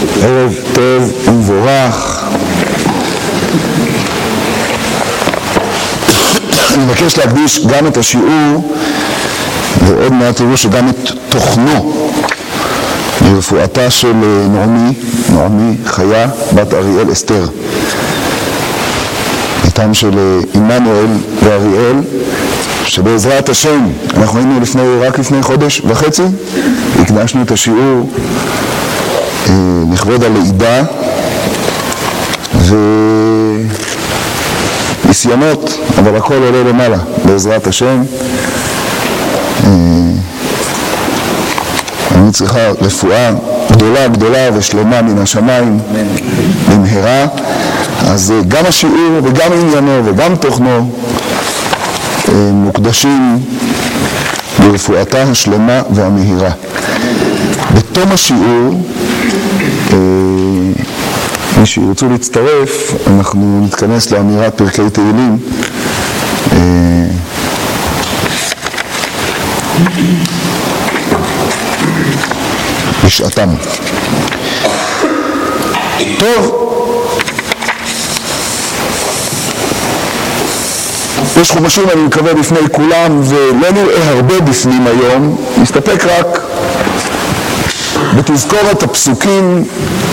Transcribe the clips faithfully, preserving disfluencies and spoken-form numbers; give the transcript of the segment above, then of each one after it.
ערב טוב ומבורך. אני מבקש להקדיש גם את השיעור, ועוד מעט תראו שגם את תוכנו, לרפואתה של נעמי, נעמי חיה, בת אריאל אסתר. איתם של עמנואל ואריאל, שבעזרת השם, אנחנו היינו לפני, רק לפני חודש וחצי, הקדשנו את השיעור אה, לכבוד הלידה, וניסיונות, אבל הכל עולה למעלה, בעזרת השם. אה, אני צריכה רפואה גדולה גדולה ושלמה מן השמיים במהרה. אז גם השיעור וגם עניינו וגם תוכנו מוקדשים לרפואתה השלמה והמהירה. בתום השיעור, מי שירצו להצטרף, אנחנו נתכנס לאמירת פרקי תהילים. בשעתם. טוב, יש חומשים, אני מקווה, בפני כולם, ולא נראה הרבה בפנים היום. נסתפק רק בתזכורת הפסוקים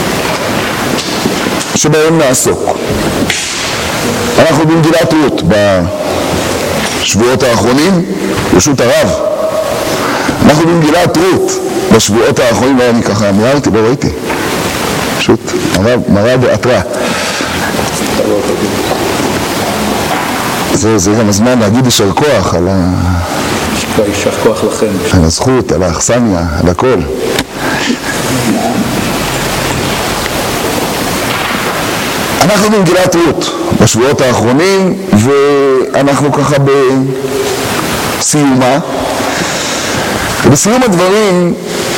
שבהם נעסוק. אנחנו במגילת רות בשבועות האחרונים, ברשות הרב. אנחנו במגילת רות בשבועות האחרונים, ואני ככה מיהרתי, לא ראיתי. פשוט, הרב מראה בעטרה. זה, זה גם הזמן להגיד יישר כוח על ה... יישר כוח לכם. על הזכות, על האכסניה, על הכל. אנחנו במגילת רות בשבועות האחרונים, ואנחנו ככה בסיומה. ובסיום הדברים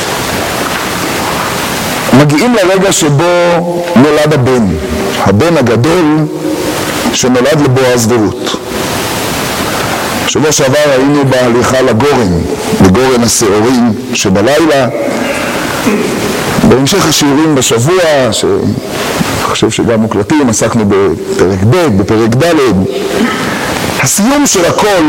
מגיעים לרגע שבו נולד הבן, הבן הגדול שנולד לבועז ורות. שבוע שעבר היינו בהליכה לגורן, לגורן השעורים שבלילה. בהמשך השיעורים בשבוע, שאני חושב שגם מוקלטים, עסקנו בפרק ב', בפרק ד'. הסיום של הכל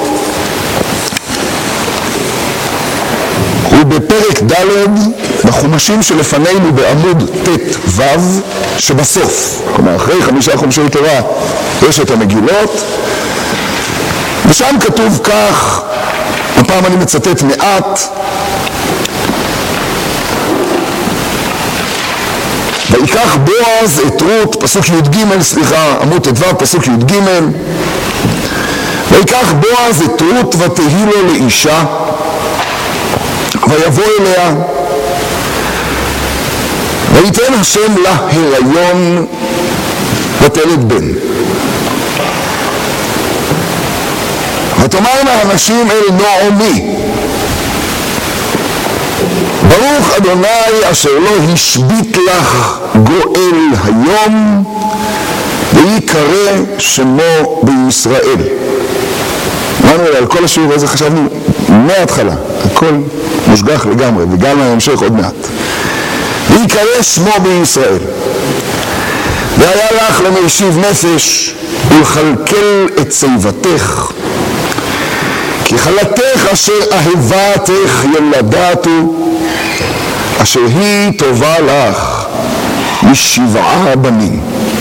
הוא בפרק ד' בחומשים שלפנינו בעמוד ת' ו' שבסוף. כלומר, אחרי חמישה חומשי תורה יש את המגילות, ושם כתוב כך, הפעם אני מצטט מעט: ויקח בועז את רות, פסוק י"ג, סליחה, עמוד ט' ו' פסוק י"ג, ויקח בועז את רות ותהי לו לאישה, ויבוא אליה, ויתן השם לה הריון ותלד בן. ותאמרנה הנשים אל נעמי, ברוך אדוני אשר לא השבית לך גואל היום, ויקרא שמו בישראל. אמרנו על כל השיעור הזה, חשבנו מההתחלה, הכל מושגח לגמרי, וגם להמשך עוד מעט. ויקרא שמו בישראל. והיה לך למשיב נפש ולכלכל את שיבתך, כי חלתך אשר אהבתך ילדתו, אשר היא טובה לך משבעה בנים.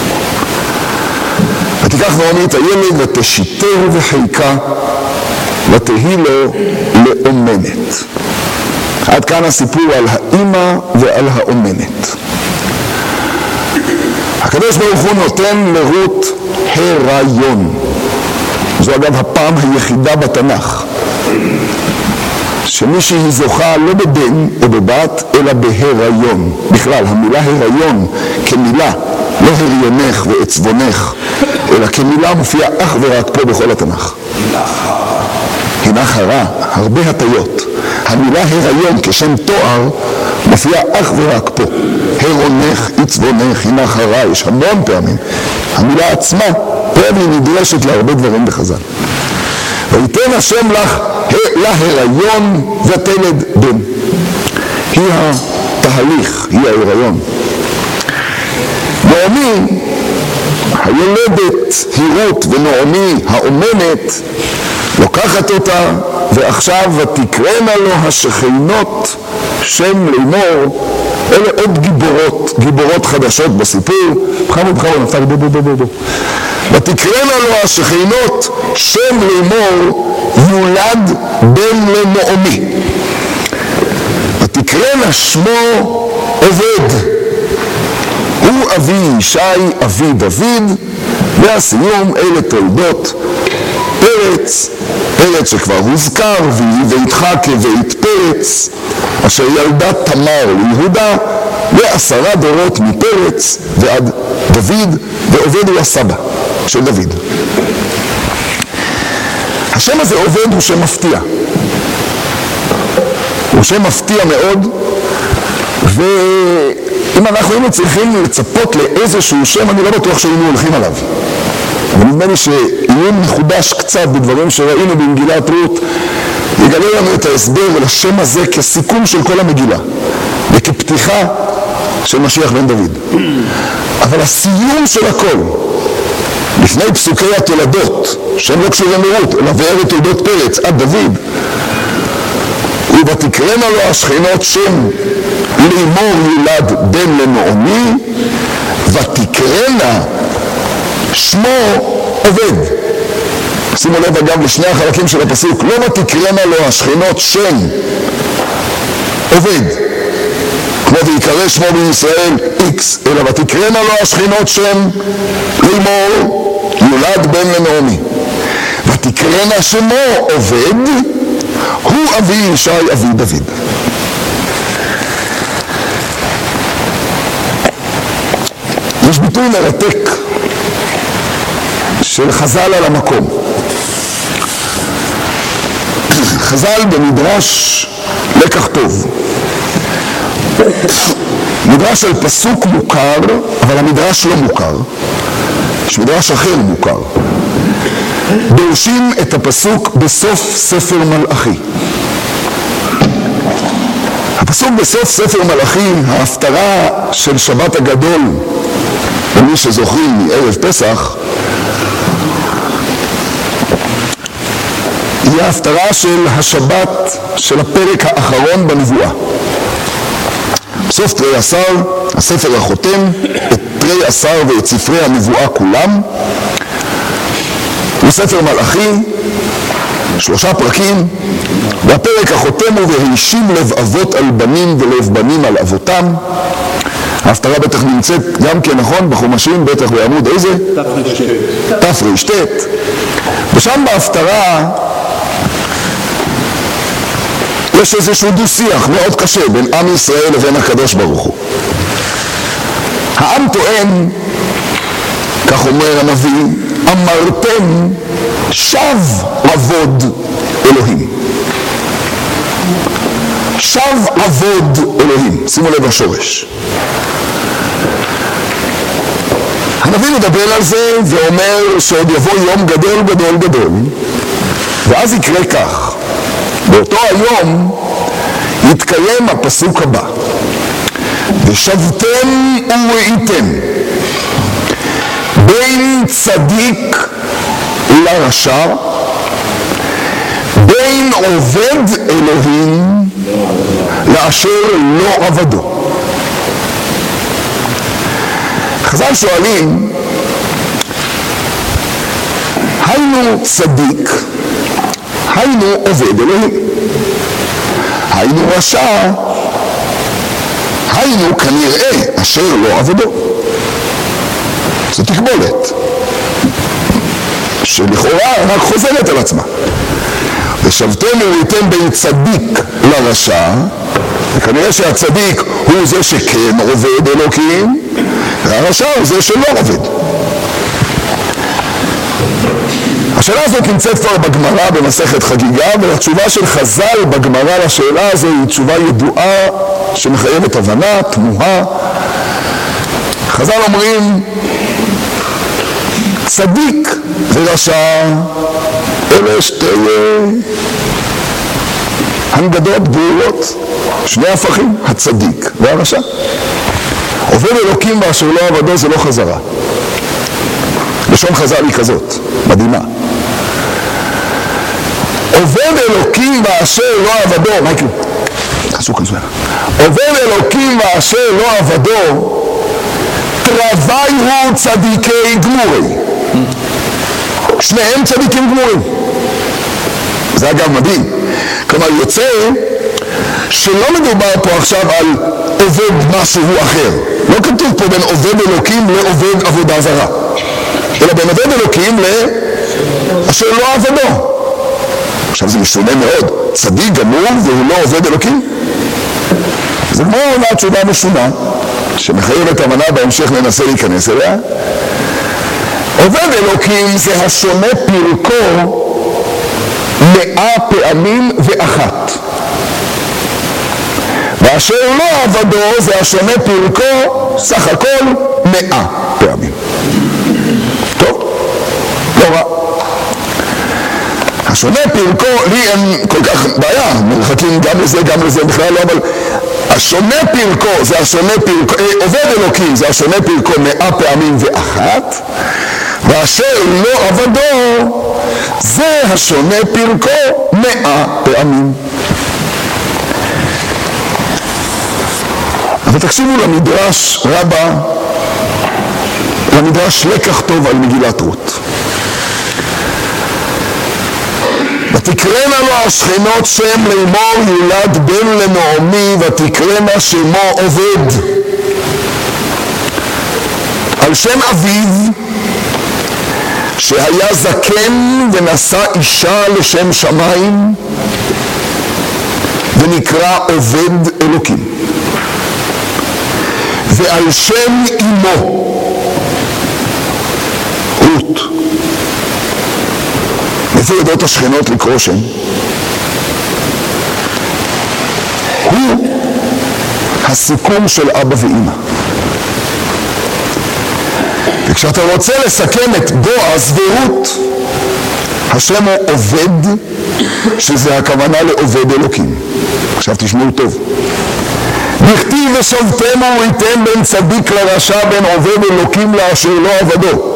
ותיקח נעמי את הילד ותשיתהו בחיקה, ותהי לו לאומנת. עד כאן הסיפור על האמא ועל האומנת. הקדוש ברוך הוא נותן לרות הריון. זו אגב הפעם היחידה בתנ"ך שמישהי זוכה לא בבן או בבת אלא בהיריון. בכלל, המילה הריון כמילה, לא הריונך ועצבונך, אלא כמילה מופיעה אך ורק פה בכל התנ"ך. הינה חרה, הרבה הטיות. המילה הריון כשם תואר מופיעה אך ורק פה. הרונך, עצבונך, הינה חרה, יש המון פעמים. המילה עצמה, פעם היא נדרשת להרבה דברים בחז"ל. ויתן השם לך להיריון ותלד בן. היא התהליך, היא ההיריון. נעמי, היולדת, היא רות, ונעמי האומנת, לוקחת אותה, ועכשיו ותקראנה לו השכנות שם לאמור. אלה עוד גיבורות, גיבורות חדשות בסיפור. בחמוד, בחמוד, נפתח, בוא, בוא, בוא, בוא. ותקראנה לו השכנות שם לאמור, יולד בן לנעמי. ותקראנה שמו עובד. הוא אבי ישי, אבי דוד, והסיום אלה תולדות פרץ, פרץ שכבר הוזכר, ויתחק כבית פרץ, אשר ילדה תמר ליהודה, ועשרה דורות מפרץ ועד דוד, ועובד הוא הסבא של דוד. השם הזה עובד הוא שם מפתיע. הוא שם מפתיע מאוד, ואם אנחנו היינו צריכים לצפות לאיזשהו שם, אני לא בטוח שהיינו הולכים עליו. אבל נדמה לי שעיון מחודש קצת בדברים שראינו במגילת רות, יגלה לנו את ההסבר לשם הזה כסיכום של כל המגילה, וכפתיחה של משיח בן דוד. אבל הסיום של הכל, לפני פסוקי התולדות, שהם לא קשורים לרות, אלא ואלה תולדות פרץ עד דוד, ותקראנה לו השכנות שם לאמור יולד בן לנעמי, ותקראנה שמו עובד. שימו לב אגב לשני החלקים של הפסוק, לא ותקראנה לו השכנות שם עובד, כמו ויקרא שמו בישראל איקס, אלא ותקראנה לו השכנות שם לאמור יולד בן לנעמי. ותקראנה שמו עובד, הוא אבי ישי אבי דוד. יש ביטוי מרתק של חז"ל על המקום. חז"ל במדרש לקח טוב. מדרש על פסוק מוכר, אבל המדרש לא מוכר. יש מדרש אחר מוכר. דורשים את הפסוק בסוף ספר מלאכי. הפסוק בסוף ספר מלאכי, ההפטרה של שבת הגדול, למי שזוכרים מערב פסח, היא ההפטרה של השבת של הפרק האחרון בנבואה. בסוף תרי עשר, הספר החותם את תרי עשר ואת ספרי הנבואה כולם. הוא ספר מלאכי, שלושה פרקים, והפרק החותם הוא והישים לב אבות על בנים ולב בנים על אבותם. ההפטרה בטח נמצאת גם כן נכון בחומשים, בטח בעמוד איזה? תר"ט. ושם בהפטרה יש איזשהו דו-שיח מאוד קשה בין עם ישראל לבין הקדוש ברוך הוא. העם טוען, כך אומר הנביא, אמרתם שב עבוד אלוהים. שב עבוד אלוהים. שימו לב השורש. הנביא מדבר על זה ואומר שעוד יבוא יום גדול גדול גדול, ואז יקרה כך. באותו היום יתקיים הפסוק הבא, ושבתם וראיתם בין צדיק לרשע, בין עובד אלוהים לאשר לא עבדו. חז"ל שואלים, היינו צדיק, היינו עובד אלוהים, היינו רשע, היינו כנראה אשר לא עבדו. זו תקבולת שלכאורה רק חוזרת על עצמה. ושבתם וראיתם בין צדיק לרשע, וכנראה שהצדיק הוא זה שכן עובד אלוקים, והרשע הוא זה שלא עובד. השאלה הזאת נמצאת כבר בגמרא במסכת חגיגה, והתשובה של חז"ל בגמרא לשאלה הזו היא תשובה ידועה שמחייבת הבנה, תמוהה. חז"ל אומרים, צדיק ורשע אלה שתי הנגדות ברורות, שני הפכים, הצדיק והרשע. עובד אלוקים ואשר לא עבדו זה לא חזרה. לשון חז"ל היא כזאת, מדהימה. עובד אלוקים ואשר לא עבדו, מייקל, תעשו כאן זמן. עובד אלוקים ואשר לא עבדו, תרווי הוא צדיקי גמורי. שניהם צדיקים גמורים. זה אגב מדהים. כלומר יוצא שלא מדובר פה עכשיו על עובד משהו אחר. לא כתוב פה בין עובד אלוקים לעובד עבודה זרה. אלא בין עובד אלוקים לאשר לא עבדו. עכשיו זה משונה מאוד. צדיק גמור והוא לא עובד אלוקים. זה כמו מהתשובה משונה, שמחייבת אמנה בהמשך ננסה להיכנס אליה. עובד אלוקים זה השונה פרקו מאה פעמים ואחת. ואשר לא עבדו זה השונה פרקו סך הכל מאה פעמים. טוב, לא רע. השונה פרקו, לי אין כל כך בעיה, מרחקים גם לזה, גם לזה, בכלל לא, אבל השונה פרקו זה השונה פרקו, עובד אלוקים זה השונה פרקו מאה פעמים ואחת, ואשר לא עבדו זה השונה פרקו מאה פעמים. אבל תקשיבו למדרש רבה, למדרש לקח טוב על מגילת רות. ותקרנה לו השכנות שם לאמור יולד בן לנעמי ותקרנה שמו עובד. על שם אביו שהיה זקן ונשא אישה לשם שמיים ונקרא עובד אלוקים. ועל שם אמו רות. איפה יודעות השכנות לקרוא שם? הוא הסיכום של אבא ואמא. וכשאתה רוצה לסכם את בועז ורות, השם הוא עובד, שזה הכוונה לעובד אלוקים. עכשיו תשמעו טוב. נכתיב ושבתם וראיתם בין צדיק לרשע, בין עובד אלוקים לאשר לא עבדו.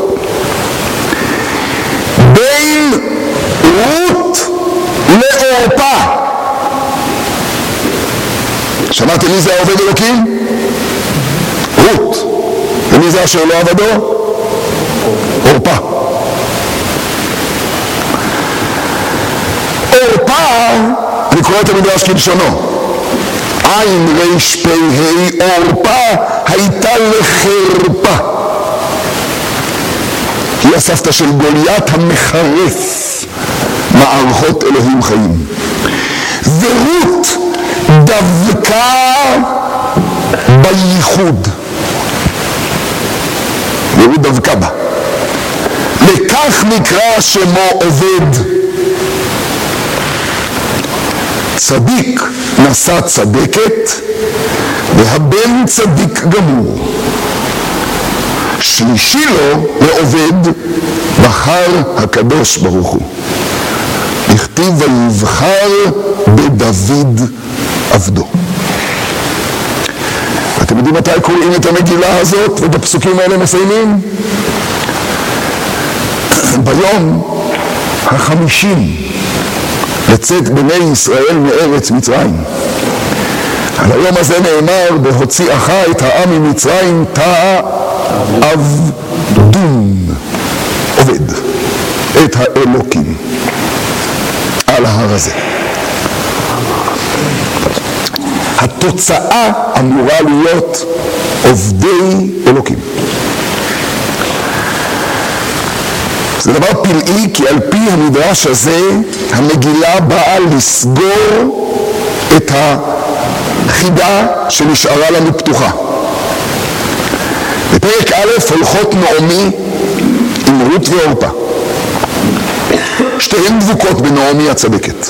בין רות לעורפה. שמעתם מי זה העובד אלוקים? רות. ומי זה אשר לא עבדו? עורפה. עורפה, אני קורא את המדרש כלשונו. עין ריש פי ה' עורפה הייתה לחרפה. היא הסבתא של גוליית המחרף מערכות אלוהים חיים. ורות דווקא בייחוד. ורות דווקא בה. לכך נקרא שמו עובד. צדיק נשא צדקת והבן צדיק גמור. שלישי לו לעובד בחר הקדוש ברוך הוא. הכתיב ויבחר בדוד עבדו. אתם יודעים מתי קוראים את המגילה הזאת ובפסוקים האלה מסיימים? ביום החמישים לצאת בני ישראל מארץ מצרים. על היום הזה נאמר בהוציאך את העם ממצרים תעבדון, עובד את האלוקים על ההר הזה. התוצאה אמורה להיות עובדי אלוקים. זה דבר פלאי, כי על פי המדרש הזה המגילה באה לסגור את החידה שנשארה לנו פתוחה. בפרק א' הולכות נעמי עם רות ועורפה. שתיהן דבוקות בנעמי הצדקת.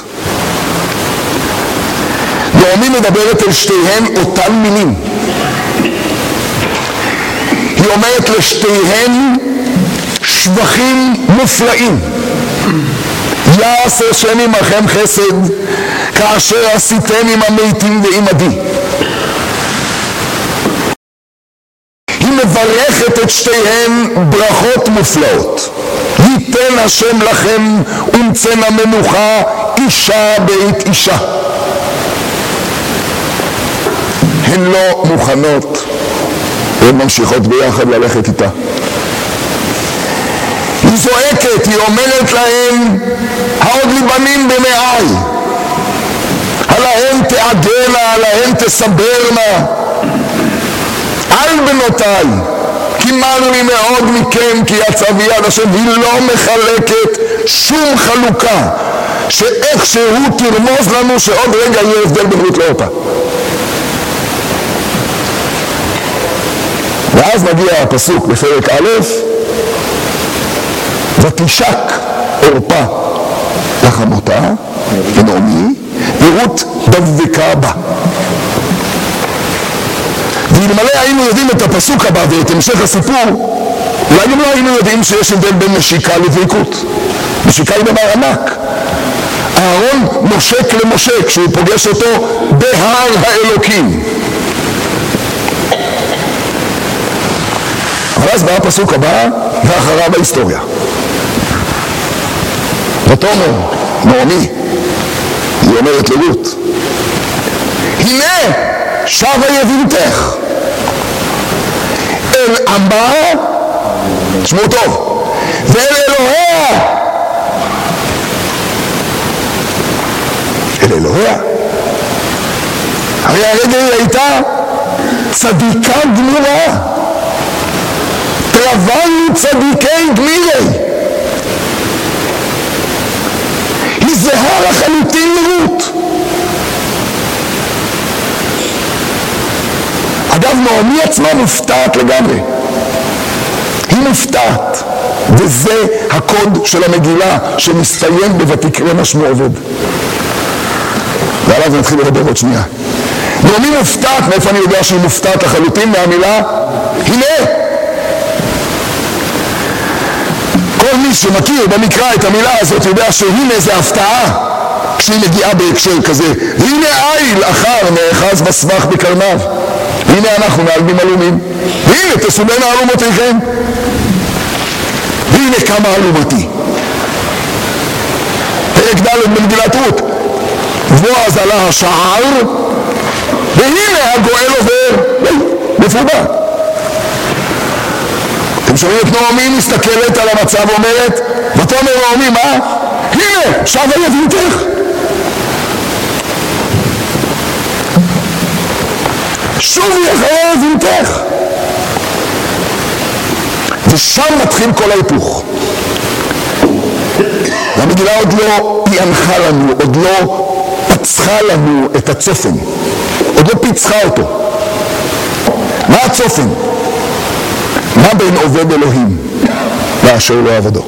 נעמי מדברת על שתיהן אותן מילים. היא אומרת לשתיהן שבחים מופלאים. יעשה השם עמכם חסד כאשר עשיתם עם המתים ועמדי. היא מברכת את שתיהן ברכות מופלאות. ייתן השם לכם ומצאנה מנוחה אישה בית אישה. הן לא מוכנות, הן ממשיכות ביחד ללכת איתה. היא זועקת, היא אומרת להם, העוד לי בנים במעי, עליהם תעגנה, עליהם תסברנה, על בנותיי, כי מר לי מאוד מכם, כי יצא ביד השם. היא לא מחלקת שום חלוקה, שאיך שהוא תרמוז לנו שעוד רגע יהיה הבדל בין רות לאורפה. ואז מגיע הפסוק בפרק א', ותשק אורפה לחמותה, ונעמי, ורות דבקה בה. ואלמלא היינו יודעים את הפסוק הבא ואת המשך הסיפור, אולי גם לא היינו יודעים שיש הבדל בין נשיקה לדבקות. נשיקה היא דבר ענק. אהרון נושק למשה כשהוא פוגש אותו בהר האלוקים. אבל אז בא הפסוק הבא ואחריו ההיסטוריה. ותאמר נעמי, היא אומרת לרות, הנה שבה יבימתך אל עמה, תשמעו טוב, ואל אלוהיה, אל אלוהיה. הרי הרגע היא הייתה צדיקה גמורה, טרבנו צדיקי גמירי. היא זהה לחלוטין לרות. אגב, נעמי עצמה מופתעת לגמרי. היא מופתעת, וזה הקוד של המגילה שמסתיים בוותקרא שמו עובד. ועליו נתחיל לדבר עוד שנייה. נעמי מופתעת, מאיפה אני יודע שהיא מופתעת לחלוטין? מהמילה הנה. כל מי שמכיר במקרא את המילה הזאת יודע שהנה זה הפתעה כשהיא מגיעה בהקשר כזה. והנה איל אחר נאחז בסבך בקרניו, והנה אנחנו מעלמים אלומים, והנה תסובנה אלומותיכם, והנה כמה אלומתי. פרק ד' במגילת רות, בועז עלה השער והנה הגואל עובר. איפה הוא בא? אתם שומעים את נעמי מסתכלת על המצב ואומרת, ותאמר נעמי, מה? הנה, שבה יבימתך. שובי אחרי יבימתך. ושם מתחיל כל ההיפוך. והמגילה עוד לא פענחה לנו, עוד לא פצחה לנו את הצופן, עוד לא פיצחה אותו. מה הצופן? מה בין עובד אלוהים לאשר לא עבדו?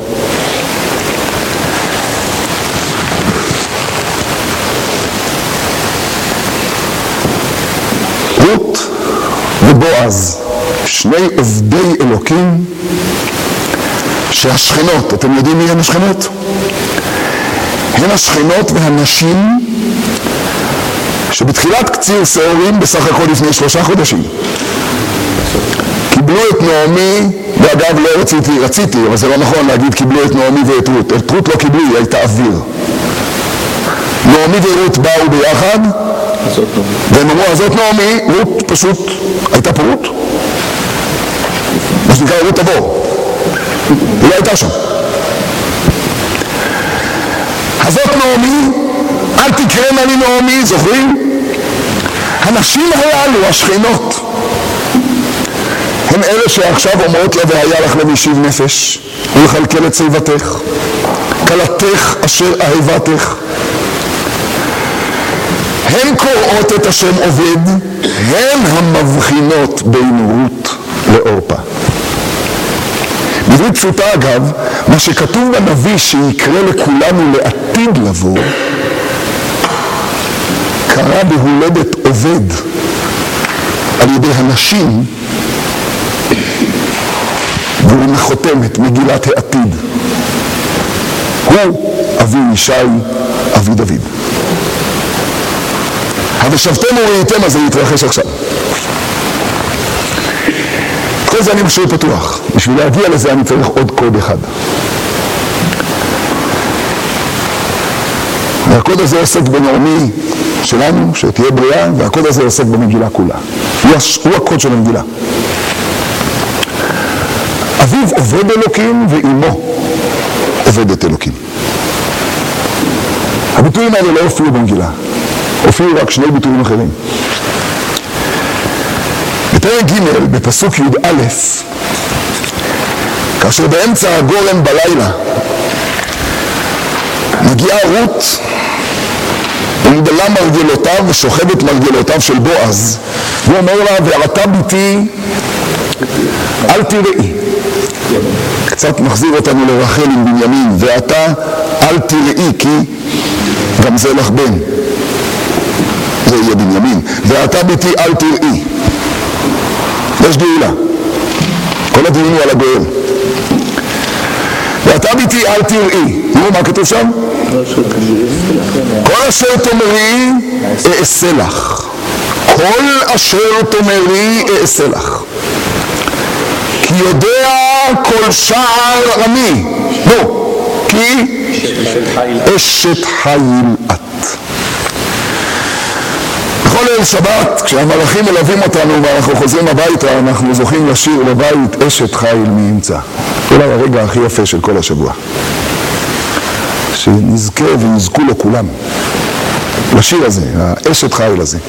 רות ובועז, שני עובדי אלוקים שהשכנות, אתם יודעים מי הן השכנות? הן השכנות והנשים שבתחילת קציר שעורים בסך הכל לפני שלושה חודשים קיבלו את נעמי, ואגב לא רציתי, רציתי, אבל זה לא נכון להגיד קיבלו את נעמי ואת רות. את רות לא קיבלו, היא הייתה אוויר. נעמי ורות באו ביחד, והם אמרו, הזאת נעמי, רות פשוט הייתה פה רות. מה שנקרא רות תבור. היא לא הייתה שם. הזאת נעמי, אל תקראנה לי נעמי, זוכרים? הנשים הללו, השכנות, הן אלה שעכשיו אומרות לה, והיה לך למשיב נפש, ולכלכל את שיבתך, כלתך אשר אהבתך. הן קוראות את השם עובד, הן המבחינות בין רות לאורפה. בעברית פשוטה אגב, מה שכתוב בנביא שיקרה לכולנו לעתיד לבוא, קרה בהולדת עובד על ידי הנשים, והוא מחותם את מגילת העתיד. הוא אבי ישי, אבי דוד. ושבתם וראיתם, אז זה יתרחש עכשיו. כל זה אני משאיר פתוח. בשביל להגיע לזה אני צריך עוד קוד אחד. והקוד הזה עוסק בנעמי שלנו, שתהיה בריאה, והקוד הזה עוסק במגילה כולה. הוא, הוא הקוד של המגילה. אביו עובד אלוקים ואימו עובדת אלוקים. הביטויים האלה לא הופיעו במגילה. הופיעו רק שני ביטויים אחרים. בפרק ג' בפסוק י"א, כאשר באמצע הגורן בלילה מגיעה רות ומגלה מרגלותיו ושוכבת מרגלותיו של בועז, הוא אומר לה, ועתה ביתי אל תראי. קצת מחזיר אותנו לרחל עם בנימין, ועתה אל תראי, כי גם זה לך בן, זה יהיה בנימין. ועתה ביתי אל תראי. יש גאולה, כל הדיון הוא על הגואל. ועתה ביתי אל תראי. תראו מה כתוב שם? כל אשר תאמרי אעשה לך. כל אשר תאמרי אעשה לך. כי יודע כל שער עמי. בוא, כי אשת חיל את. בכל ליל שבת, כשהמלאכים מלווים אותנו ואנחנו חוזרים הביתה, אנחנו זוכים לשיר בבית אשת חיל מי ימצא. אולי הרגע הכי יפה של כל השבוע. שנזכה ונזכו לו כולם. לשיר הזה, האשת חיל הזה.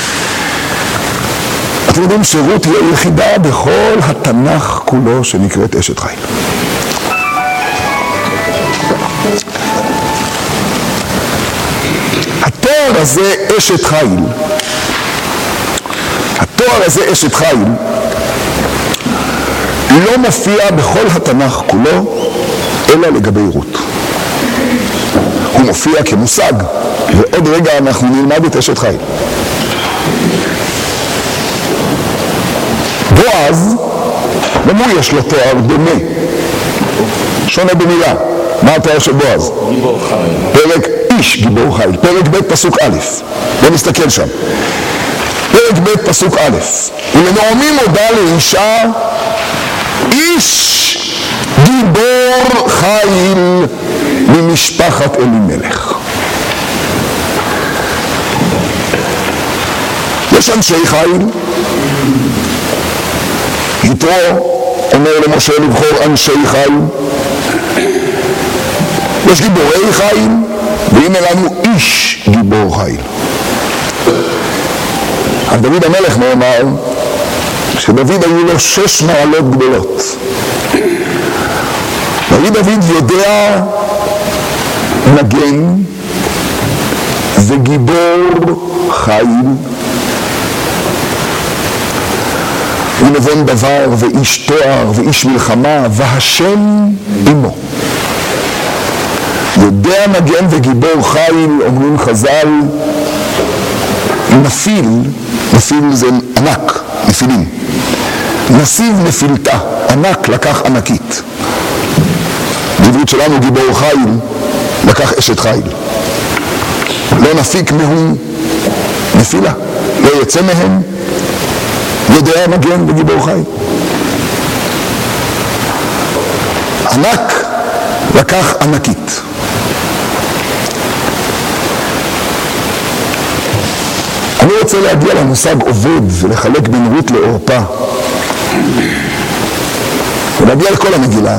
אתם יודעים שרות היא היחידה בכל התנ"ך כולו שנקראת אשת חיל. התואר הזה אשת חיל, התואר הזה אשת חיל לא מופיע בכל התנ"ך כולו אלא לגבי רות. הוא מופיע כמושג, ועוד רגע אנחנו נלמד את אשת חיל. בועז, גם הוא יש לו תואר דומה, שונה במילה. מה התואר של בועז? גיבור חיל. פרק איש גיבור חיל, פרק ב' פסוק א', בוא נסתכל שם. פרק ב' פסוק א', ולנעמי מודה לאישה, איש גיבור חיל ממשפחת אלימלך. יש אנשי חיל, יתרו אומר למשה לבחור אנשי חיל, יש גיבורי חיל, והנה לנו איש גיבור חיל. על דוד המלך נאמר שדוד היו לו שש מעלות גדולות. דוד יודע נגן וגיבור חיל ונבון דבר ואיש תואר ואיש מלחמה והשם עמו. יודע נגן וגיבור חיל, אומרים חז"ל, נפיל, נפיל זה ענק, נפילים. נסיב נפילתה, ענק לקח ענקית. בעברית שלנו גיבור חיל לקח אשת חיל. לא נפיק מהו נפילה, לא יצא מהם, יודע נגן וגיבור חיל. ענק לקח ענקית. אני רוצה להגיע למושג עובד ולחלק בין רות לאורפה ולהגיע לכל המגילה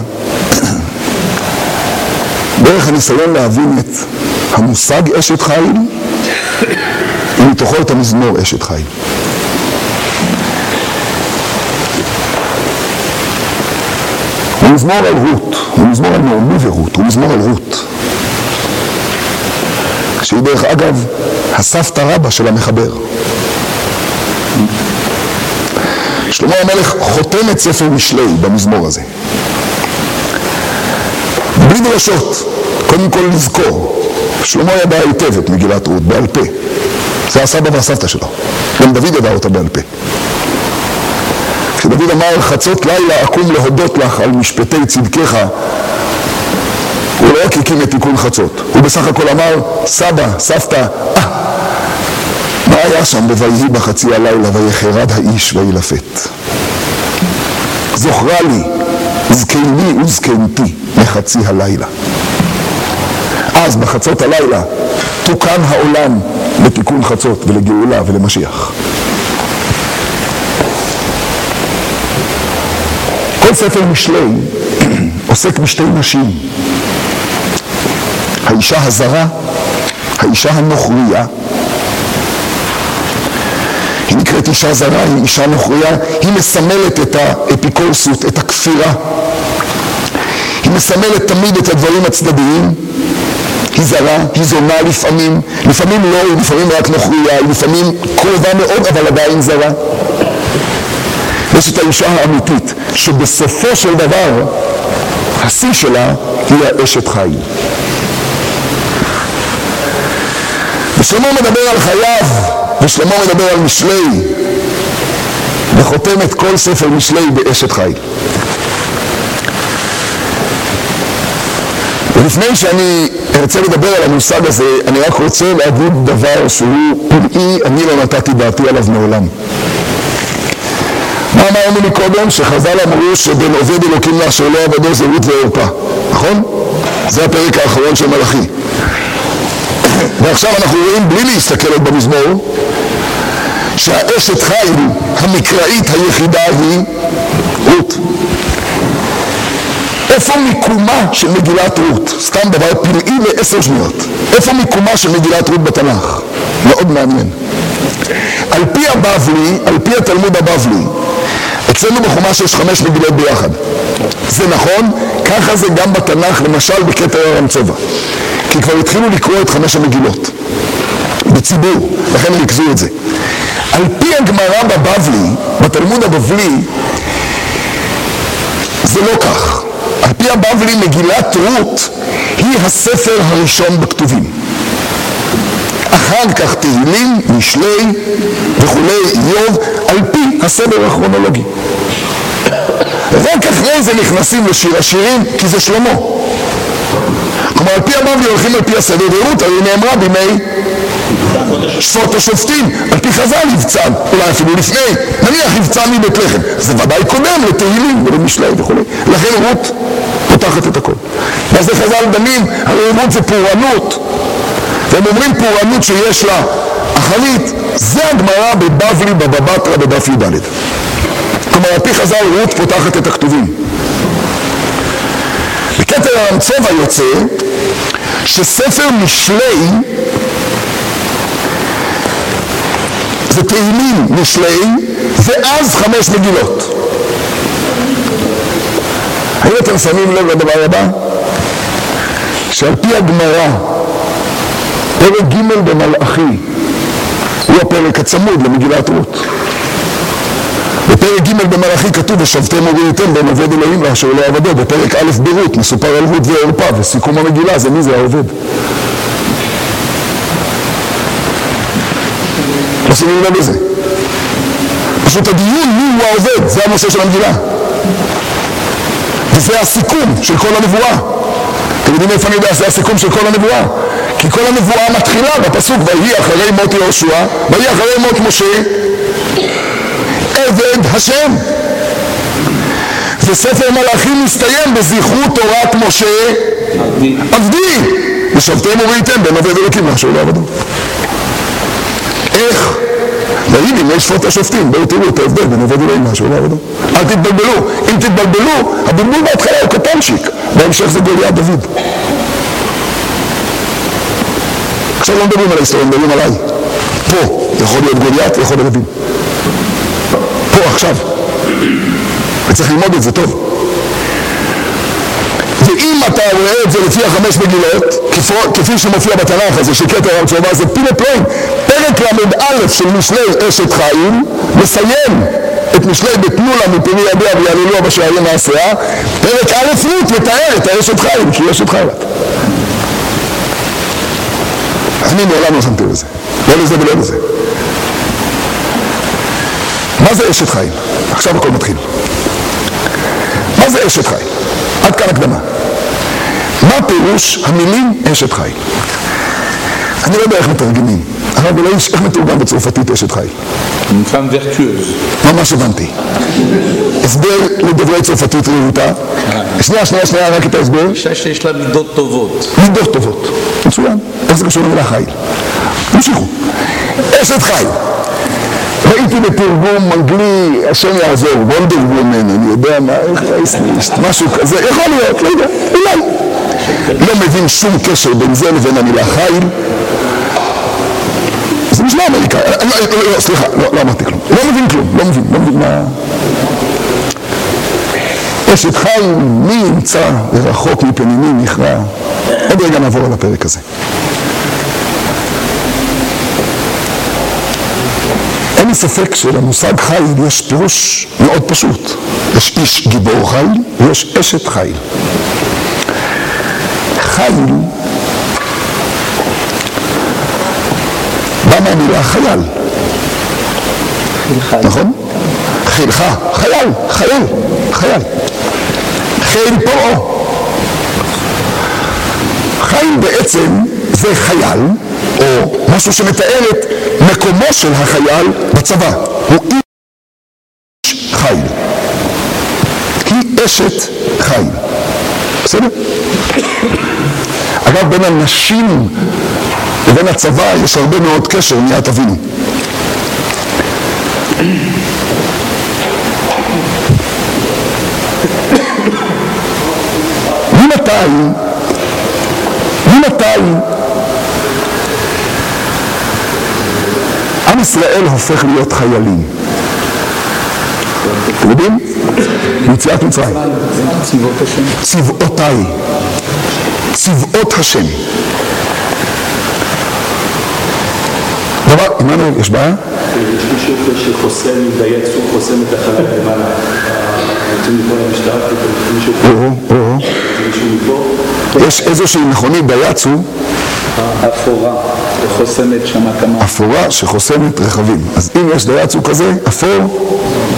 דרך הניסיון להבין את המושג אשת חיל ומתוכו את המזמור אשת חיל. הוא מזמור על רות, הוא מזמור על נעמי ורות, הוא מזמור על רות שהיא דרך אגב הסבתא רבא של המחבר. שלמה המלך חותם את ספר משלי במזמור הזה בלי דרשות. קודם כל לזכור, שלמה ידע היטב את מגילת רות בעל פה, זה הסבא והסבתא שלו, גם דוד ידע אותה בעל פה. כשדוד אמר חצות לילה אקום להודות לך על משפטי צדקך, הוא לא רק הקים את תיקון חצות, הוא בסך הכל אמר, סבא, סבתא, אה, מה היה שם בויהי בחצי הלילה ויחרד האיש וילפת? זוכרה לי, זקני וזקנתי לחצי הלילה. אז בחצות הלילה תוקן העולם לתיקון חצות ולגאולה ולמשיח. כל ספר משלי עוסק בשתי נשים, האישה הזרה, האישה הנוכריה. היא נקראת אישה זרה, היא אישה נוכריה, היא מסמלת את האפיקורסות, את הכפירה. היא מסמלת תמיד את הדברים הצדדיים. היא זרה, היא זונה לפעמים, לפעמים לא, היא לפעמים רק נוכריה, היא לפעמים קרובה מאוד, אבל עדיין זרה. יש את האישה האמיתית, שבסופו של דבר, השיא שלה היא האשת חיל. ושלמה מדבר על חייו, ושלמה מדבר על משלי, וחותם את כל ספר משלי באשת חיל. ולפני שאני ארצה לדבר על המושג הזה, אני רק רוצה להגיד דבר שהוא פלאי, אני לא נתתי דעתי עליו מעולם. מה אמרנו מקודם? שחז"ל אמרו שבין עובד אלוקים לאשר לא עבדו זה רות ועורפה, נכון? זה הפרק האחרון של מלאכי. ועכשיו אנחנו רואים, בלי להסתכל עוד במזמור, שהאשת חיל המקראית היחידה היא רות. איפה מיקומה של מגילת רות? סתם דבר פלאי לעשר שניות. איפה מיקומה של מגילת רות בתנ"ך? מאוד מעניין. על פי הבבלי, על פי התלמוד הבבלי, אצלנו בחומש יש חמש מגילות ביחד. זה נכון, ככה זה גם בתנ"ך, למשל בקטע הרם צבא. כי כבר התחילו לקרוא את חמש המגילות. בציבור, לכן הם יקזו את זה. על פי הגמרא בבבלי, בתלמוד הבבלי, זה לא כך. על פי הבבלי, מגילת רות היא הספר הראשון בכתובים. אחר כך תהילים, משלי וכולי, איוב, על פי הסדר הכרונולוגי. רק אחרי זה נכנסים לשיר השירים, כי זה שלמה. כלומר, על פי הבבלי הולכים על פי הסדר, ורות הרי נאמרה בימי שפוט השופטים, על פי חז"ל יבצן, אולי אפילו לפני, נניח יבצן מבית לחם, זה ודאי קודם לתהילים ולמשלי וכולי. לכן רות פותחת את הכל. ואז לחז"ל דנים, הרי רות זה פורענות, והם אומרים פורענות שיש לה אחרית, זה הגמרא בבבלי בבא בתרא בדף י"ד. כלומר, על פי חז"ל רות פותחת את הכתובים. בכתר הרם צבא יוצא שספר משלי זה תהילים משלי ואז חמש מגילות. האם אתם שמים לב לדבר הבא? שעל פי הגמרא פרק ג' במלאכי הוא הפרק הצמוד למגילת רות. בפרק ג' במלאכי כתוב ושבתם וראיתם בין עובד אלוהים לאשר לא עבדו. בפרק א' ברות מסופר על רות ועורפה, וסיכום המגילה זה מי זה העובד. לא שימים לב לזה. פשוט הדיון מי הוא העובד, זה הנושא של המגילה. וזה הסיכום של כל הנבואה. אתם יודעים איפה אני יודע, זה הסיכום של כל הנבואה. כי כל הנבואה מתחילה בפסוק ויהי אחרי מות יהושע, ויהי אחרי מות משה, עבד השם. וספר מלאכי מסתיים בזכרו תורת משה עבדי, עבדי. ושבתם וראיתם בין עובד אלוקים לאשר לא עבדו. איך? ויהי בימי שפוט השופטים, בואו תראו את ההבדל בין עובד אלוהים לאשר לא עבדו. אל תתבלבלו, אם תתבלבלו, הבלבול בהתחלה הוא קטנצ'יק, בהמשך זה גוליית דוד. עכשיו לא מדברים על ההיסטוריה, מדברים עליי. פה יכול להיות גוליית, יכול להיות דוד. פה עכשיו. וצריך ללמוד את זה טוב. ואם אתה רואה את זה לפי החמש מגילות, כפי שמופיע בתנ"ך הזה של כתר הרם צבא, זה פילה פלוין. פרק למד א' של משלי אשת חיל, מסיים את משלי בתנו לה מפני ידיה ויעללוה בשערים מעשיה. פרק א' רות מתאר את האשת חיל, כי היא אשת חילת. אני מעולם לא שמתי לזה. לא לזה ולא לזה. מה זה אשת חיל? עכשיו הכל מתחיל. מה זה אשת חיל? עד כאן הקדמה. מה פירוש המילים אשת חיל? אני לא יודע איך מתרגמים, אבל אולי איך מתורגם בצרפתית אשת חיל? Une femme vertueuse. ממש הבנתי. הסבר לדברי צרפתית רהוטה. שנייה, שנייה, שנייה, רק את ההסבר. אישה שיש לה מידות טובות. מידות טובות. מצוין. איך זה קשור למילה חיל? תמשיכו. אשת חיל. ראיתי בתרגום אנגלי, השם יעזור, וונדר וומן, אני יודע מה, משהו כזה, יכול להיות, לא יודע, אולי. לא מבין שום קשר בין זה לבין המילה חיל. זה נשמע אמריקאי, לא, סליחה, לא אמרתי כלום, לא מבין כלום, לא מבין, לא מבין מה... אשת חיל, מי ימצא רחוק מפנינים נכרע? עוד רגע נעבור על הפרק הזה. אין לי ספק שלמושג חיל יש פירוש מאוד פשוט. יש איש גיבור חיל ויש אשת חיל. חיל בא מהמילה חייל. נכון? חילך, חייל, חייל, חייל. חיל פרעה. חיל בעצם זה חייל, או משהו שמתאר את מקומו של החייל בצבא. הוא איש חיל. היא אשת חיל. בסדר? אגב, בין הנשים לבין הצבא יש הרבה מאוד קשר, מיד תבינו. ממתי, ממתי עם ישראל הופך להיות חיילים? אתם יודעים? ביציאת מצרים. צבאות השם. צבאותיי. צבאות השם. דבר, עמנו, יש בעיה? יש מישהו שחוסם, דייץ, הוא חוסם את החייל למעלה. רוצים לקרוא למשטרה, מישהו פה? מישהו מפה? יש איזושהי מכונית דייצו. אפורה, שחוסמת שמה כמה. אפורה שחוסמת רכבים. אז אם יש דייצו כזה, אפור.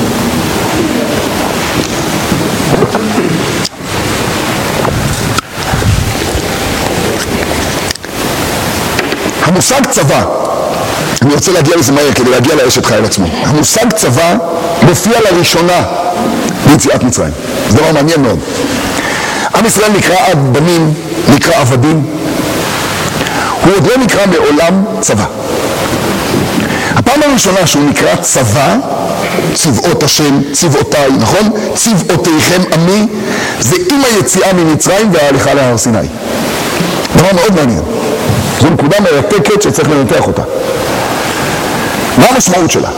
המושג צבא, אני רוצה להגיע לזה מהר כדי להגיע לאשת חייל עצמו. המושג צבא מופיע לראשונה ביציאת מצרים. זה דבר מעניין מאוד. עם ישראל נקרא עד בנים, נקרא עבדים. הוא עוד לא נקרא מעולם צבא. הפעם הראשונה שהוא נקרא צבא, צבאות השם, צבאותיי, נכון? צבאותיכם עמי, זה עם היציאה ממצרים וההליכה להר סיני. דבר מאוד מעניין. זו נקודה מרתקת שצריך לנתח אותה. מה המשמעות שלה?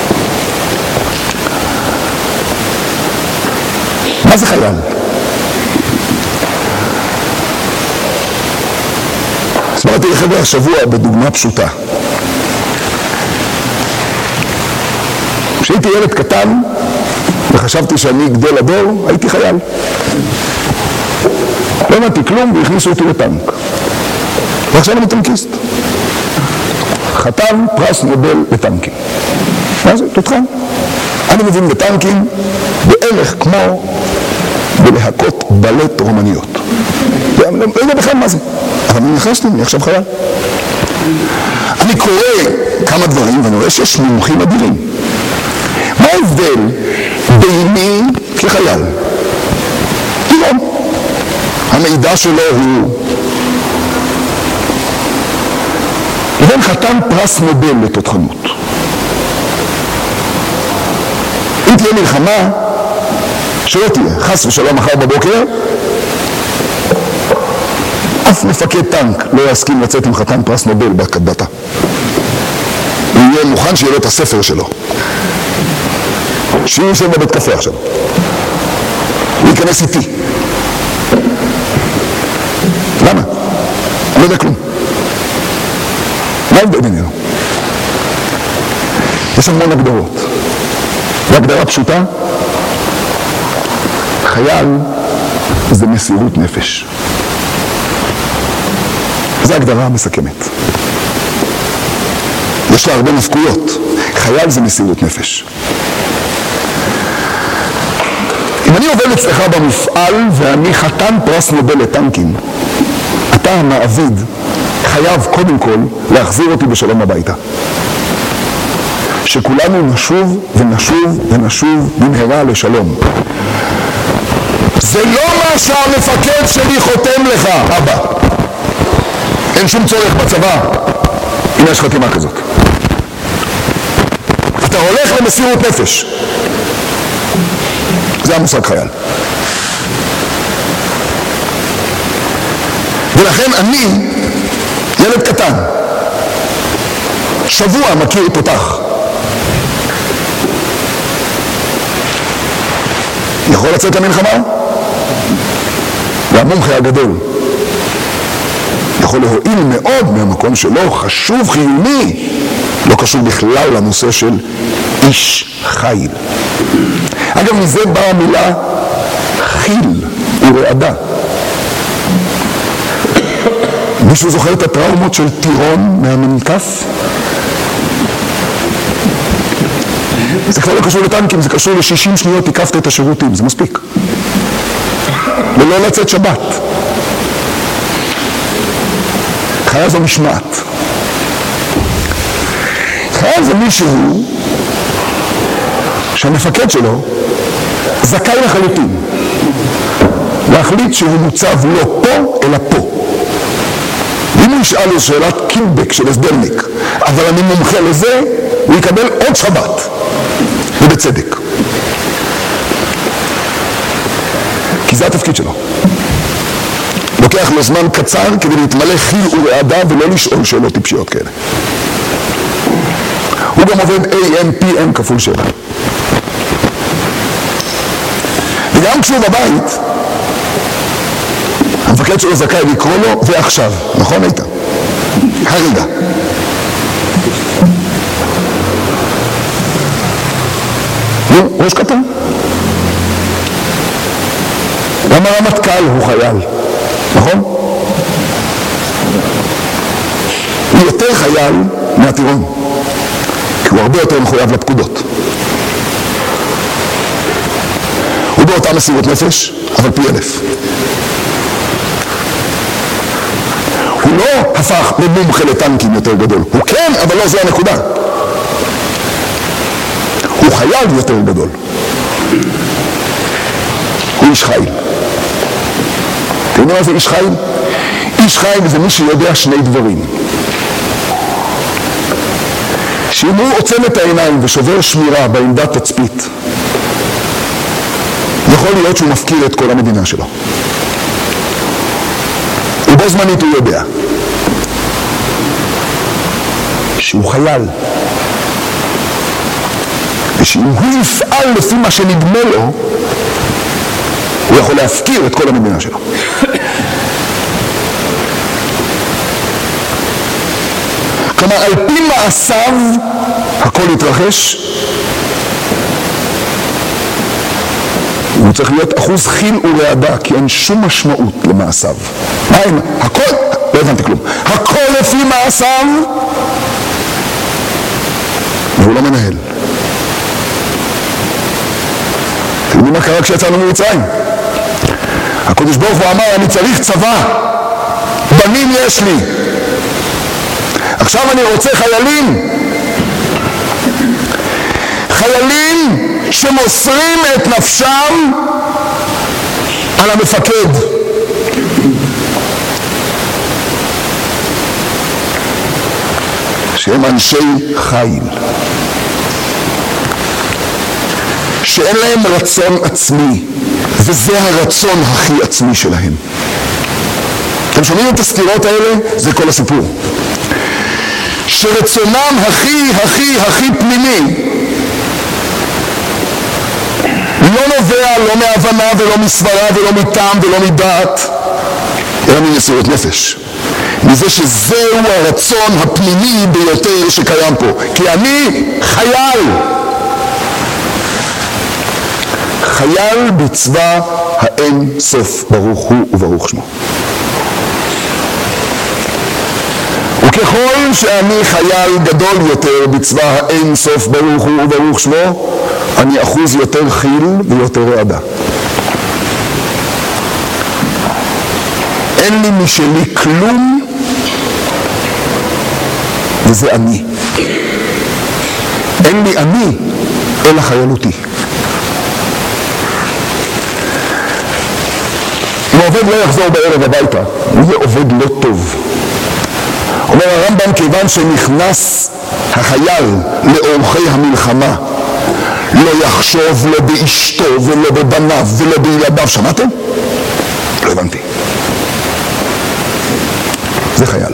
מה זה חייל? הסברתי לכם השבוע בדוגמה פשוטה. כשהייתי ילד קטן וחשבתי שאני גדול הדור, הייתי חייל. לא הבנתי כלום והכניסו אותי לטנק. ועכשיו אני טנקיסט. חתם פרס נובל לטנקים. מה זה? תותחן. אני מבין בטנקים בערך כמו בלהקות בלט רומניות. אני לא יודע בכלל מה זה. אבל אני נכנסתי, אני עכשיו חייל. אני קורא כמה דברים ואני רואה שיש מומחים אדירים. מה ההבדל ביני כחייל? תראו, המידע שלו הוא לבין חתם פרס נובל לתותחנות. אם תהיה מלחמה, שלא תהיה, חס ושלום מחר בבוקר, אף מפקד טנק לא יסכים לצאת עם חתן פרס נובל בהקדתה. הוא יהיה מוכן שיהיה לו את הספר שלו. שהוא יושב בבית קפה עכשיו. הוא ייכנס איתי. למה? אני לא יודע כלום. מה ההבדל בינינו? יש המון הגדרות. והגדרה פשוטה, חייל זה מסירות נפש. זו הגדרה המסכמת. יש לה הרבה נפקויות. חייל זה מסירות נפש. אם אני עובד אצלך במפעל ואני חתן פרס נובל לטנקים, אתה המעביד חייב קודם כל להחזיר אותי בשלום הביתה. שכולנו נשוב ונשוב ונשוב במהרה לשלום. זה לא מה שהמפקד שלי חותם לך, אבא. אין שום צורך בצבא אם יש חתימה כזאת. אתה הולך למסירות נפש. זה המושג חייל. ולכן אני, ילד קטן, שבוע מכיר פותח. יכול לצאת למלחמה? והמומחה הגדול יכול להועיל מאוד מהמקום שלו, חשוב, חיוני, לא קשור בכלל לנושא של איש חיל. אגב, מזה באה המילה חיל ורעדה. מישהו זוכר את הטראומות של טירון מהמנקף? זה כבר לא קשור לטנקים, זה קשור ל-שישים שניות תיקפת את השירותים, זה מספיק. ולא לצאת שבת. חייל זו משמעת. חייל זה מישהו שהמפקד שלו זכאי לחלוטין להחליט שהוא מוצב לא פה אלא פה. אם הוא ישאל לו שאלת קילבק של הסדרניק, אבל אני מומחה לזה, הוא יקבל עוד שבת, ובצדק. כי זה התפקיד שלו. לוקח לו זמן קצר כדי להתמלא חיל ורעדה ולא לשאול שאלות טיפשיות כאלה. הוא גם עובד איי אם פי אם כפול שבע. וגם כשהוא בבית, המפקד שלו זכאי לקרוא לו, ועכשיו, נכון איתן? הרגע. נו, ראש קטן. גם הרמטכ"ל הוא חייל, נכון? הוא יותר חייל מהטירון, כי הוא הרבה יותר מחויב לפקודות. הוא באותה מסירות נפש, אבל פי אלף. הוא לא הפך למומחה לטנקים יותר גדול. הוא כן, אבל לא זו הנקודה. הוא חייל יותר גדול. הוא איש חיל. אתם יודעים מה זה איש חיל? איש חיל זה מי שיודע שני דברים. שאם הוא עוצם את העיניים ושובר שמירה בעמדת תצפית, יכול להיות שהוא מפקיר את כל המדינה שלו. ובו זמנית הוא יודע שהוא חייל, ושאם הוא יפעל לפי מה שנדמה לו, הוא יכול להפקיר את כל המדינה שלו. כלומר, על פי מעשיו הכל יתרחש. הוא צריך להיות אחוז חיל ורעדה, כי אין שום משמעות למעשיו. מה אם? הכל, לא הבנתי כלום. הכל לפי מעשיו, והוא לא מנהל. אתם יודעים מה קרה כשיצאנו ממצרים? הקדוש ברוך הוא אמר, אני צריך צבא, בנים יש לי. עכשיו אני רוצה חיילים. חיילים שמוסרים את נפשם על המפקד. שהם אנשי חיל. שאין להם רצון עצמי, וזה הרצון הכי עצמי שלהם. אתם שומעים את הסתירות האלה? זה כל הסיפור. שרצונם הכי הכי הכי פנימי לא נובע לא מהבנה ולא מסברה ולא מטעם ולא מדעת, אלא ממסירות נפש. מזה שזהו הרצון הפנימי ביותר שקיים פה. כי אני חייל. חייל בצבא האין סוף, ברוך הוא וברוך שמו. וככל שאני חייל גדול יותר בצבא האין סוף, ברוך הוא וברוך שמו, אני אחוז יותר חיל ויותר רעדה. אין לי משלי כלום, וזה אני. אין לי אני, אלא חיילותי. אם העובד לא יחזור בערב הביתה, הוא יהיה עובד לא טוב. אומר הרמב"ם, כיוון שנכנס החייל לאורחי המלחמה, לא יחשוב לא באשתו ולא בבניו ולא בילדיו. שמעתם? לא הבנתי. זה חייל.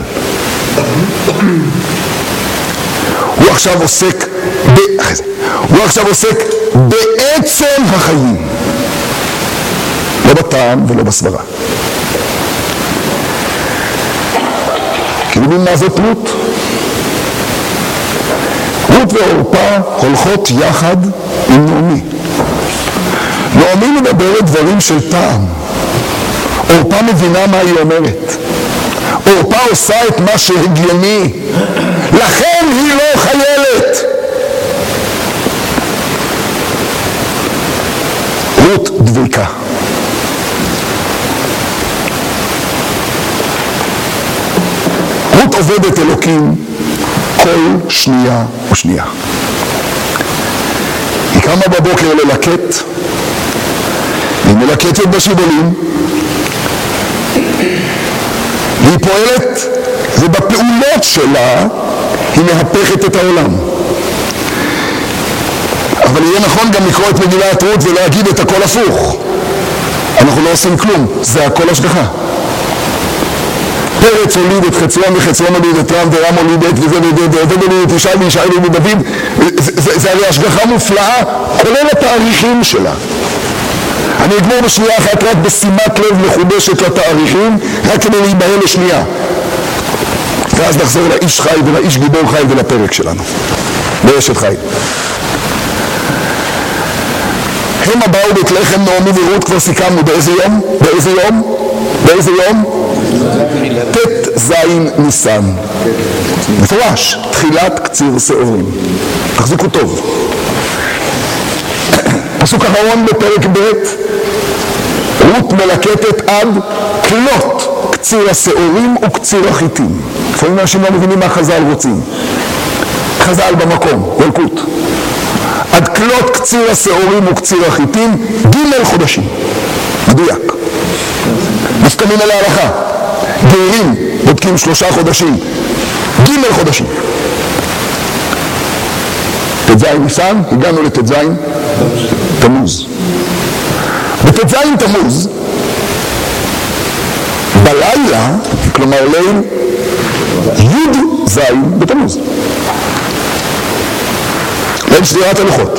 הוא עכשיו עוסק ב... הוא עכשיו עוסק בעצם החיים, לא בטעם ולא בסברה. כאילו מה זאת רות? רות ואורפה הולכות יחד עם נעמי. נעמי מדברת דברים של טעם. אורפה מבינה מה היא אומרת. אורפה עושה את מה שהגיוני. לכן היא לא חיילת. רות דביקה. רות עובדת אלוקים כל שנייה ושנייה. היא קמה בבוקר ללקט, היא מלקטת בשיבולים, והיא פועלת, ובפעולות שלה היא מהפכת את העולם. אבל יהיה נכון גם לקרוא את מגילת רות ולהגיד את הכל הפוך. אנחנו לא עושים כלום, זה הכל השגחה. פרץ הוליד את חציון וחציון הוליד את רם ורם הוליד את וזה וזה הוליד את ישי וישי הוליד את דוד. זה הרי השגחה מופלאה, כולל התאריכים שלה. אני אגמור בשנייה אחת רק בשימת לב מחודשת לתאריכים, רק כדי להיבהל לשנייה. ואז נחזור לאיש חי ולאיש גיבור חי ולפרק שלנו. באשת חי. הם באו בית לחם, נעמי ורות, כבר סיכמנו באיזה יום? באיזה יום? באיזה יום? תת זין ניסן. מפורש, תחילת קציר שעורים. תחזיקו טוב. פסוק אחרון בפרק ב', רות מלקטת עד כלות קציר השעורים וקציר החיטים. לפעמים אנשים לא מבינים מה חז"ל רוצים. חז"ל במקום, ילקוט. עד כלות קציר השעורים וקציר החיטים, ג' חודשים. מדויק. מסכמים על ההלכה. גאירים בודקים שלושה חודשים. ג' חודשים. תז ניסן, הגענו לתז תמוז. בתז תמוז, בלילה, כלומר ליל י' ז' בתמוז. ליל סדירת הלוחות.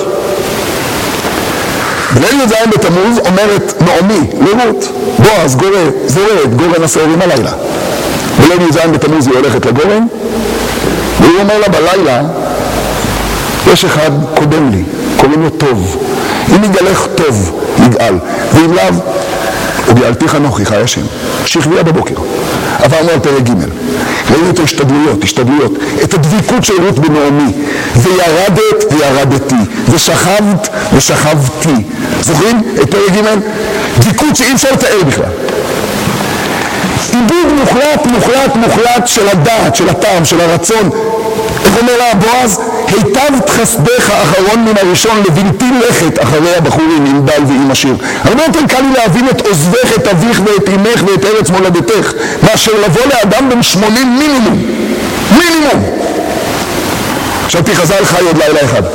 בליל י' ז' בתמוז אומרת נעמי לרות, בועז גורא, זורע את גורן השעורים הלילה. בליל י' ז' בתמוז היא הולכת לגורן, והוא אומר לה בלילה, יש אחד קודם לי, קוראים לו טוב. אם יגלך טוב, יגאל. ואם לאו, וגאלתיך אנוכי חי השם. שכביה בבוקר. עברנו על פרק ג'. ראינו את ההשתדלויות, השתדלויות. את הדביקות של רות בנעמי. וירדת וירדתי. ושכבת ושכבתי. זוכרים את פרק ג'? דביקות שאי אפשר לתאר בכלל. עיבוד מוחלט, מוחלט, מוחלט של הדעת, של הטעם, של הרצון. איך אומר לה בועז? היטבת חסדך האחרון מן הראשון לבלתי לכת אחרי הבחורים עם דל ועם עשיר. הרבה יותר קל לי להבין את עוזבך, את אביך ואת אמך ואת ארץ מולדתך, מאשר לבוא לאדם בן שמונים מינימום. מינימום. חשבתי חז"ל חי עוד לילה אחד.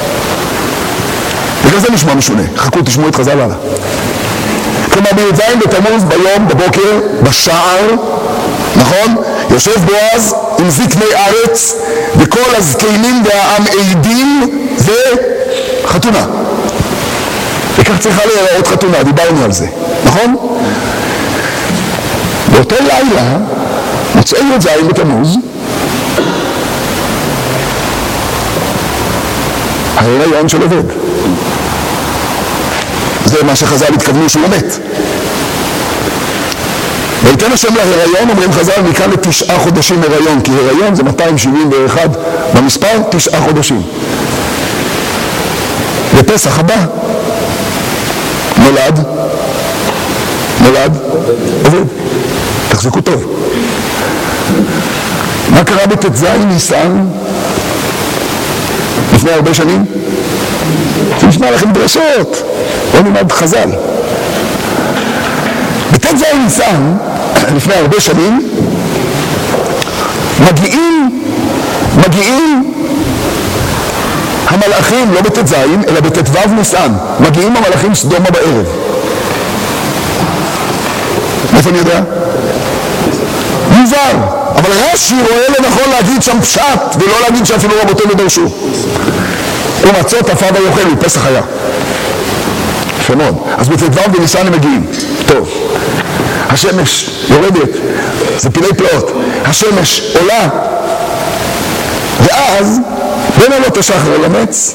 בגלל זה נשמע משונה. חכו, תשמעו את חז"ל הלאה. כלומר בי"ז בתמוז ביום, בבוקר, בשער, נכון? יושב בועז עם זקני ארץ וכל הזקנים והעם עדים וחתונה. וכך צריכה להיראות חתונה, דיברנו על זה, נכון? באותו לילה, מוצאי י"ז בתמוז, ההיריון של עובד. זה מה שחז"ל התכוונו שהוא מת. ויתן השם להיריון, אומרים חז"ל, מכאן לתשעה חודשים הריון, כי הריון זה מאתיים שבעים ואחת במספר, תשעה חודשים. בפסח הבא נולד, נולד, עובד. תחזיקו טוב. מה קרה בט"ז ניסן לפני הרבה שנים? נשמע לכם דרשות, בואו נלמד חז"ל. בט"ז ניסן לפני הרבה שנים מגיעים מגיעים המלאכים, לא בט"ז אלא בט"ו ניסן, מגיעים המלאכים סדומה בערב. איפה אני יודע? מוזר, אבל רש"י רואה לנכון להגיד שם פשט ולא להגיד שאפילו רבותינו דרשו. ומצות אפה ויאכל, פסח היה. יפה מאוד. אז בט"ו בניסן הם מגיעים. טוב, השמש יורדת, זה פילי פלאות, השמש עולה, ואז בין עלות השחר למץ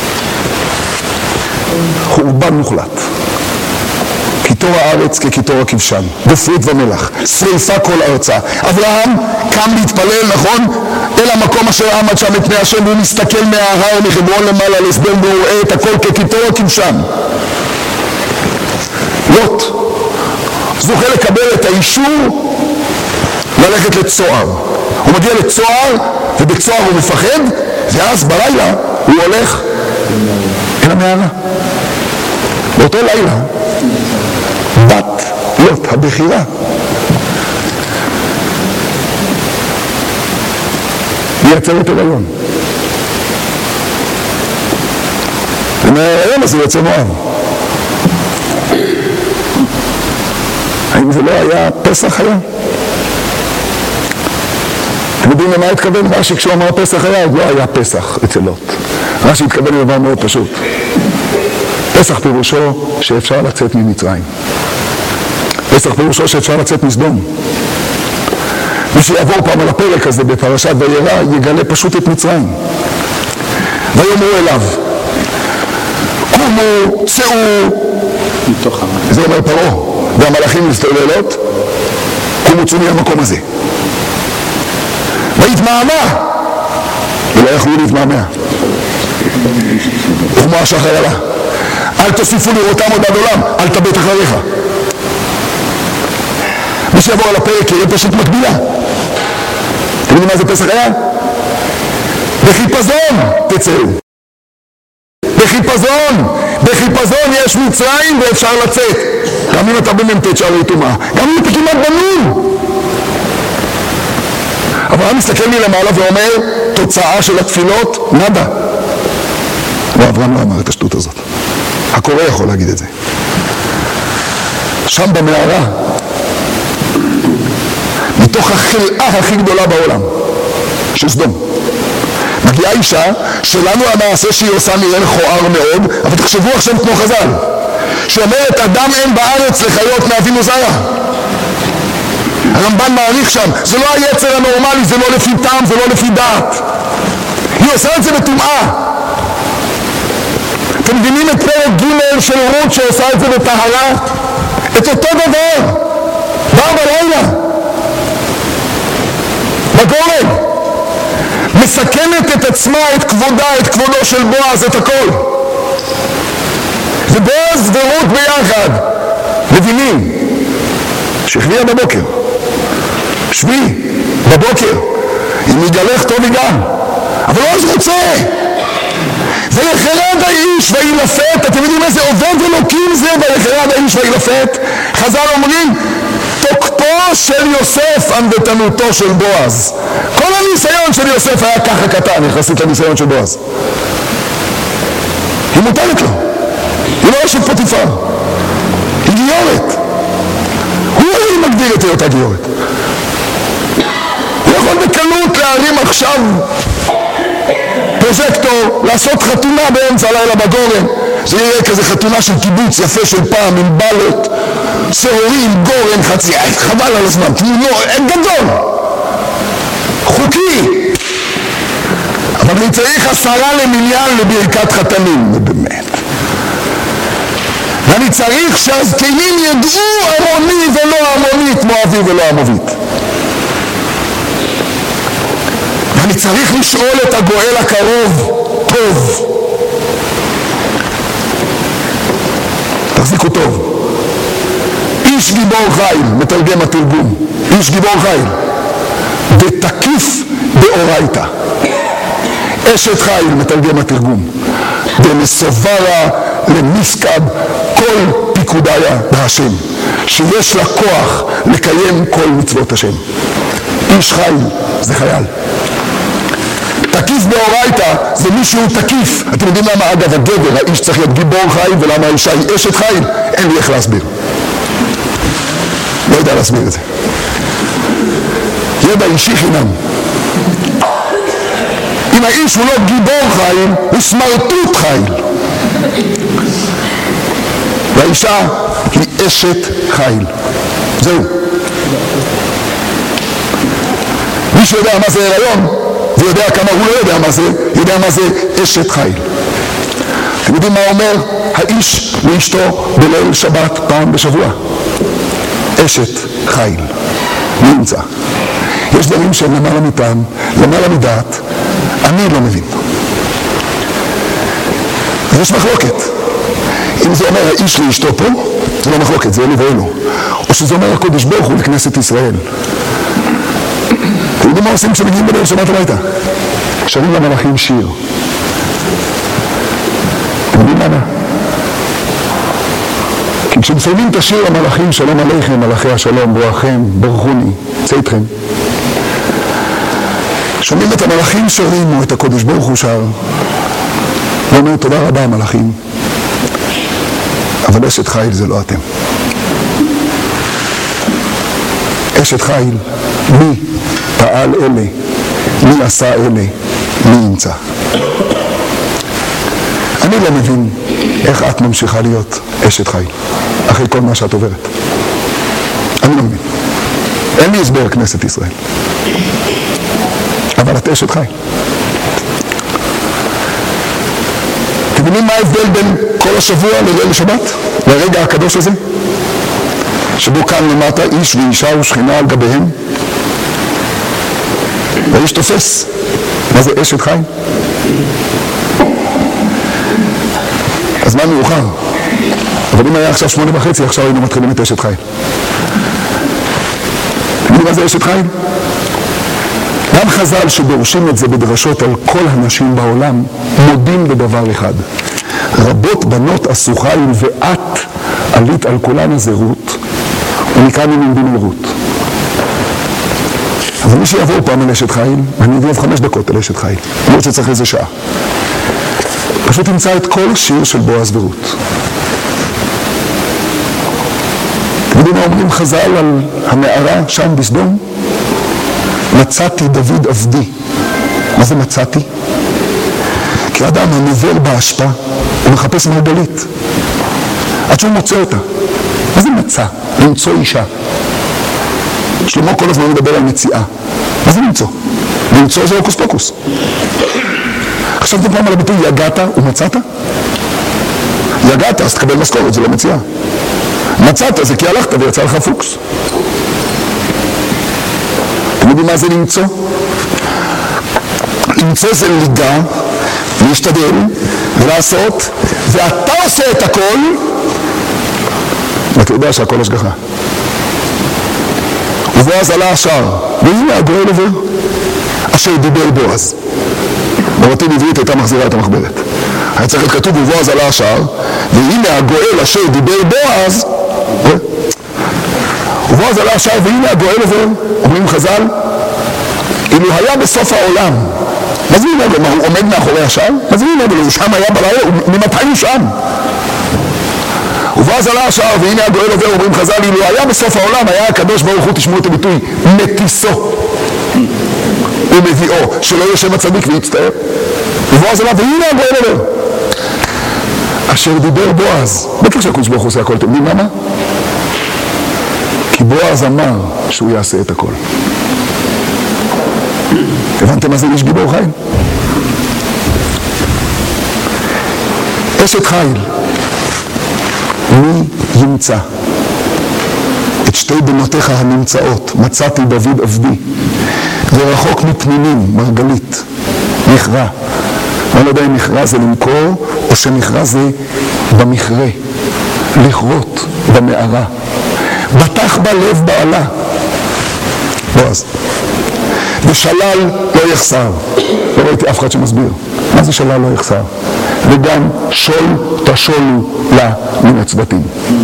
חורבן מוחלט. קיטור הארץ כקיטור הכבשן, גופרית ומלח, שריפה כל ארצה. אברהם קם להתפלל, נכון? אל המקום אשר עמד שם מפני השם, והוא מסתכל מההר מחברון למעלה לסדום, והוא רואה את הכל כקיטור הכבשן. לוט זוכה לקבל את האישור ללכת לצוער. הוא מגיע לצוער, ובצוער הוא מפחד, ואז בלילה הוא הולך אל המערה. באותו לילה בת לוט הבכירה מייצרת הריון, ומההריון הזה יוצא מואב. האם זה לא היה פסח היה? אתם יודעים למה התכוון רש"י כשהוא אמר פסח היה? עוד לא היה פסח אצל לוט. רש"י התכוון לדבר מאוד פשוט. פסח פירושו שאפשר לצאת ממצרים. פסח פירושו שאפשר לצאת מסדום. מי שיעבור פעם על הפרק הזה בפרשת וירא יגלה פשוט את מצרים. ויאמרו אליו, קומו, צאו, מתוך המלאכים. זה אומר פרעה, והמלאכים מסתוללות, קומו צאו מהמקום הזה. והתמהמה, ולא יכלו להתמהמה. וכמו השחר עלה. אל תוסיפו לראותם עוד עד עולם, אל תבט אחריך. מי שיעבור על הפרק יהיה פשוט מקבילה. אתם יודעים מה זה פסח היה? בחיפזון תצאו. בחיפזון, בחיפזון יש מצרים ואפשר לצאת. גם אם אתה במ"ט שערי טומאה, גם אם אתה כמעט בנון. אברהם מסתכל מלמעלה ואומר, תוצאה של התפילות, נדה. ואברהם לא אמר את השטות הזאת. הקורא יכול להגיד את זה. שם במערה, מתוך החלאה הכי גדולה בעולם, של סדום, מגיעה אישה שלנו המעשה שהיא עושה נראה מכוער מאוד, אבל תחשבו עכשיו כמו חז"ל, שאומרת אדם אין בארץ לחיות מאבינו זרע. הרמב"ן מעריך שם, זה לא היצר הנורמלי, זה לא לפי טעם, זה לא לפי דעת. היא עושה את זה בטומאה. אתם מבינים את פרק ג' של רות שעושה את זה בטהרה? את אותו דבר, כבר בלילה, בגורן, מסכנת את עצמה, את כבודה, את כבודו של בועז, את הכל. ובועז ורות ביחד מבינים שחביע בבוקר, שבי בבוקר, אם יגלך טוב יגן, אבל לא אז רוצה. ויחרד האיש וילפת. אתם יודעים איזה עובד אלוקים זה? ויחרד האיש וילפת. חז"ל אומרים, תוקפו של יוסף ענוותנותו של בועז. כל הניסיון של יוסף היה ככה קטן יחסית לניסיון של בועז. היא מותרת לו, היא לא אשת פוטיפר, היא גיורת. הוא הרי מגדיר את היותה גיורת. הוא יכול בקלות להרים עכשיו פרוז'קטור, לעשות חתונה באמצע הלילה בגורן. זה יהיה כזה חתונה של קיבוץ יפה של פעם, עם בלות, שעורים, גורן, חצי, חבל על הזמן, תמונו, גדול, חוקי. אבל אני צריך עשרה למניין לברכת חתנים, באמת. ואני צריך שהזקנים ידעו המוני ולא המונית, מואבי ולא המובית. ואני צריך לשאול את הגואל הקרוב, טוב. תחזיקו טוב. איש גיבור חיל, מתרגם התרגום, איש גיבור חיל, דתקיף באורייתא. אשת חיל, מתרגם התרגום, דמסוברה למפקד כל פיקודיה בהשם, שיש לה כוח לקיים כל מצוות השם. איש חיל זה חייל. תקיף באורייתא זה מישהו תקיף. אתם יודעים למה אגב הגבר, האיש צריך להיות גיבור חיל, ולמה האישה היא אשת חיל? אין לי איך להסביר. לא יודע להסביר את זה. ידע אישי חינם. אם האיש הוא לא גיבור חיל, הוא סמרטוט חיל. והאישה היא אשת חיל. זהו. מי שיודע מה זה הריון, ויודע כמה הוא לא יודע מה זה, יודע מה זה אשת חיל. אתם יודעים מה אומר האיש לאשתו בליל שבת פעם בשבוע? אשת חיל. מי נמצא? יש דברים שהם למעלה מטעם, למעלה מדעת, אני לא מבין. יש מחלוקת. אם זה אומר האיש לאשתו פה, זה לא מחלוקת, זה אלו ואלו. או שזה אומר הקודש ברוך הוא לכנסת ישראל. אתם יודעים מה עושים כשמגיעים בליל שבת הביתה? שרים למלאכים שיר. אתם יודעים למה? כי כשמסיימים את השיר למלאכים, שלום עליכם, מלאכי השלום, בואכם, ברכוני, צא איתכם. שומעים את המלאכים שרים, או את הקודש ברוך הוא שר, ואומר תודה רבה המלאכים, אבל אשת חיל זה לא אתם. אשת חיל, מי פעל אלה, מי עשה אלה, מי ימצא. אני לא מבין איך את ממשיכה להיות אשת חיל אחרי כל מה שאת עוברת. אני לא מבין. אין לי הסבר כנסת ישראל, אבל את אשת חיל. אתם יודעים מה ההבדל בין כל השבוע לליל שבת, לרגע הקדוש הזה, שבו כאן למטה איש ואישה ושכינה על גביהם, והאיש תופס מה זה אשת חיל? אז מה מאוחר? אבל אם היה עכשיו שמונה וחצי, עכשיו היינו מתחילים את אשת חיל. אתם יודעים מה זה אשת חיל? גם חז"ל שדורשים את זה בדרשות על כל הנשים בעולם מודים בדבר אחד: רבות בנות עשו חיל ואת עלית על כולן הזה רות, ומכאן הם עומדים על רות. אבל מי שיעבור פעם על אשת חיל, אני אגנוב חמש דקות על אשת חיל, למרות שצריך איזה שעה, פשוט תמצא את כל שיר של בועז ורות. אתם יודעים מה אומרים חז"ל על הנערה שם בסדום? מצאתי דוד עבדי. מה זה מצאתי? כי אדם הנובל באשפה, הוא מחפש מרגלית עד שהוא מוצא אותה. מה זה מצא? למצוא אישה. שלמה כל הזמן מדבר על מציאה. מה זה למצוא? למצוא זה הוקוס פוקוס. חשבתם פעם על הביטוי יגעת ומצאת? יגעת אז תקבל משכורת, זה לא מציאה. מצאת זה כי הלכת ויצא לך פוקס. אתם יודעים מה זה למצוא? למצוא זה ליגה, להשתדל ולעשות, ואתה עושה את הכל, ואתה יודע שהכל השגחה. ובועז עלה השער, והנה הגואל עובר, אשר דיבר בועז. בבתים עברית הייתה מחזירה את המחברת. היה צריך להיות כתוב ובועז עלה השער, והנה הגואל אשר דיבר בועז, ובועז עלה השער והנה הגואל עובר. אומרים חז"ל, אילו היה בסוף העולם, מה זה הנה הגואל? מה, הוא עומד מאחורי השער? מה זה הנה הגואל? הוא שם היה בלילה, ממתי הוא שם? ובועז עלה השער והנה הגואל עובר. אומרים חז"ל, אילו היה בסוף העולם, היה הקדוש ברוך הוא, תשמעו את הביטוי, מטיסו ומביאו, שלא יושב הצדיק ויצטער. ובועז עלה והנה הגואל עובר, אשר דיבר בועז. בטח שהקדוש ברוך הוא עושה הכל. אתם יודעים למה? כי בועז אמר שהוא יעשה את הכל. הבנתם מה זה איש גיבור חיל? אשת חיל, מי ימצא את שתי בנותיך הנמצאות? מצאתי דוד עבדי, ורחוק מפנינים, מרגלית, מכרה. אני לא יודע אם מכרה זה למכור, או שמכרה זה במכרה, לכרות במערה. בטח בלב בעלה, בועז, ושלל לא יחסר. לא ראיתי אף אחד שמסביר מה זה שלל לא יחסר. וגם שול תשולו לה מן הצוותים.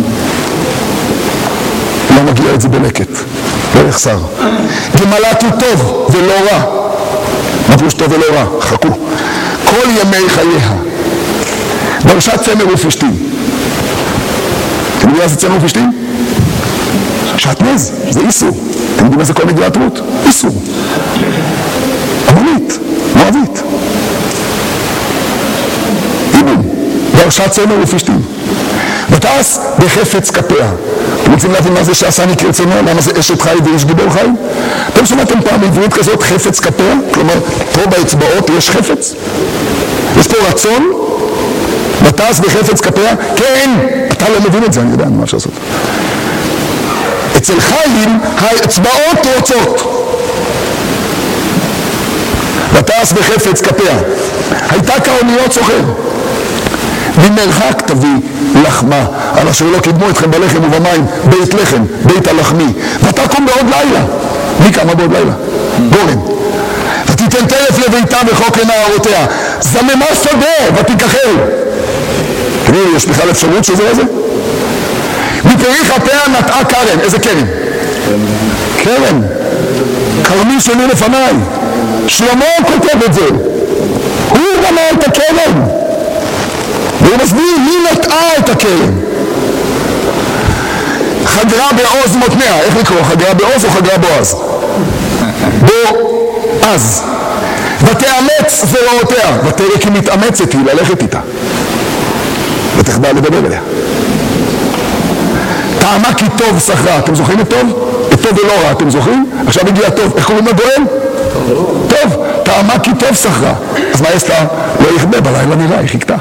לא מגיע את זה בלקט, לא יחסר. גמלת הוא טוב ולא רע. מה פירוש טוב ולא רע? חכו. כל ימי חייה דרשה צמר ופשתים. אתם יודעים מה זה צמר ופשתים? שעטנז, זה איסור. אתם יודעים מה זה כל מגילת רות? איסור. עמונית, מואבית. איבום, דרשה צמר ופשתים. ותעש בחפץ כפיה. אתם רוצים להבין מה זה שעשני כרצונו? למה זה אשת חי ואיש גיבור חי? אתם שמעתם פעם עברית כזאת חפץ כפיה? כלומר, פה באצבעות יש חפץ? יש פה רצון? ותעש בחפץ כפיה? כן! אתה לא מבין את זה, אני יודע, מה אפשר לעשות. אצל חיים האצבעות רוצות. ותעש בחפץ כפיה. הייתה כאוניות סוחר. ממרחק תביא לחמה, על אשר לא קידמו אתכם בלחם ובמים, בית לחם, בית הלחמי. ותקום בעוד לילה. מי קמה בעוד לילה? גורן. ותיתן טרף לביתה וחוק לנערותיה. זממה שדה ותיקחל. תראו, יש בכלל אפשרות שזה איזה? מפרי חפיה נטעה קרן. איזה קרן? קרן. כרמי שלי לפניי. שלמה כותב את זה. הוא בנה את הקרן. והוא מסביר מי נטעה את הקרן. חגרה בעוז מותניה. איך לקרוא? חגרה בעוז או חגרה בעוז? בעוז. ותאמץ זרועותיה. ותראה כי מתאמצת היא ללכת איתה. ותחדל לדבר אליה. טעמה כי טוב שכרה. אתם זוכרים את טוב? את טוב ולא רע. אתם זוכרים? עכשיו הגיע טוב. איך קוראים לדואל? טוב. טעמה כי טוב שכרה. אז מה עשתה? לא יכבה בלילה נראה, היא חיכתה.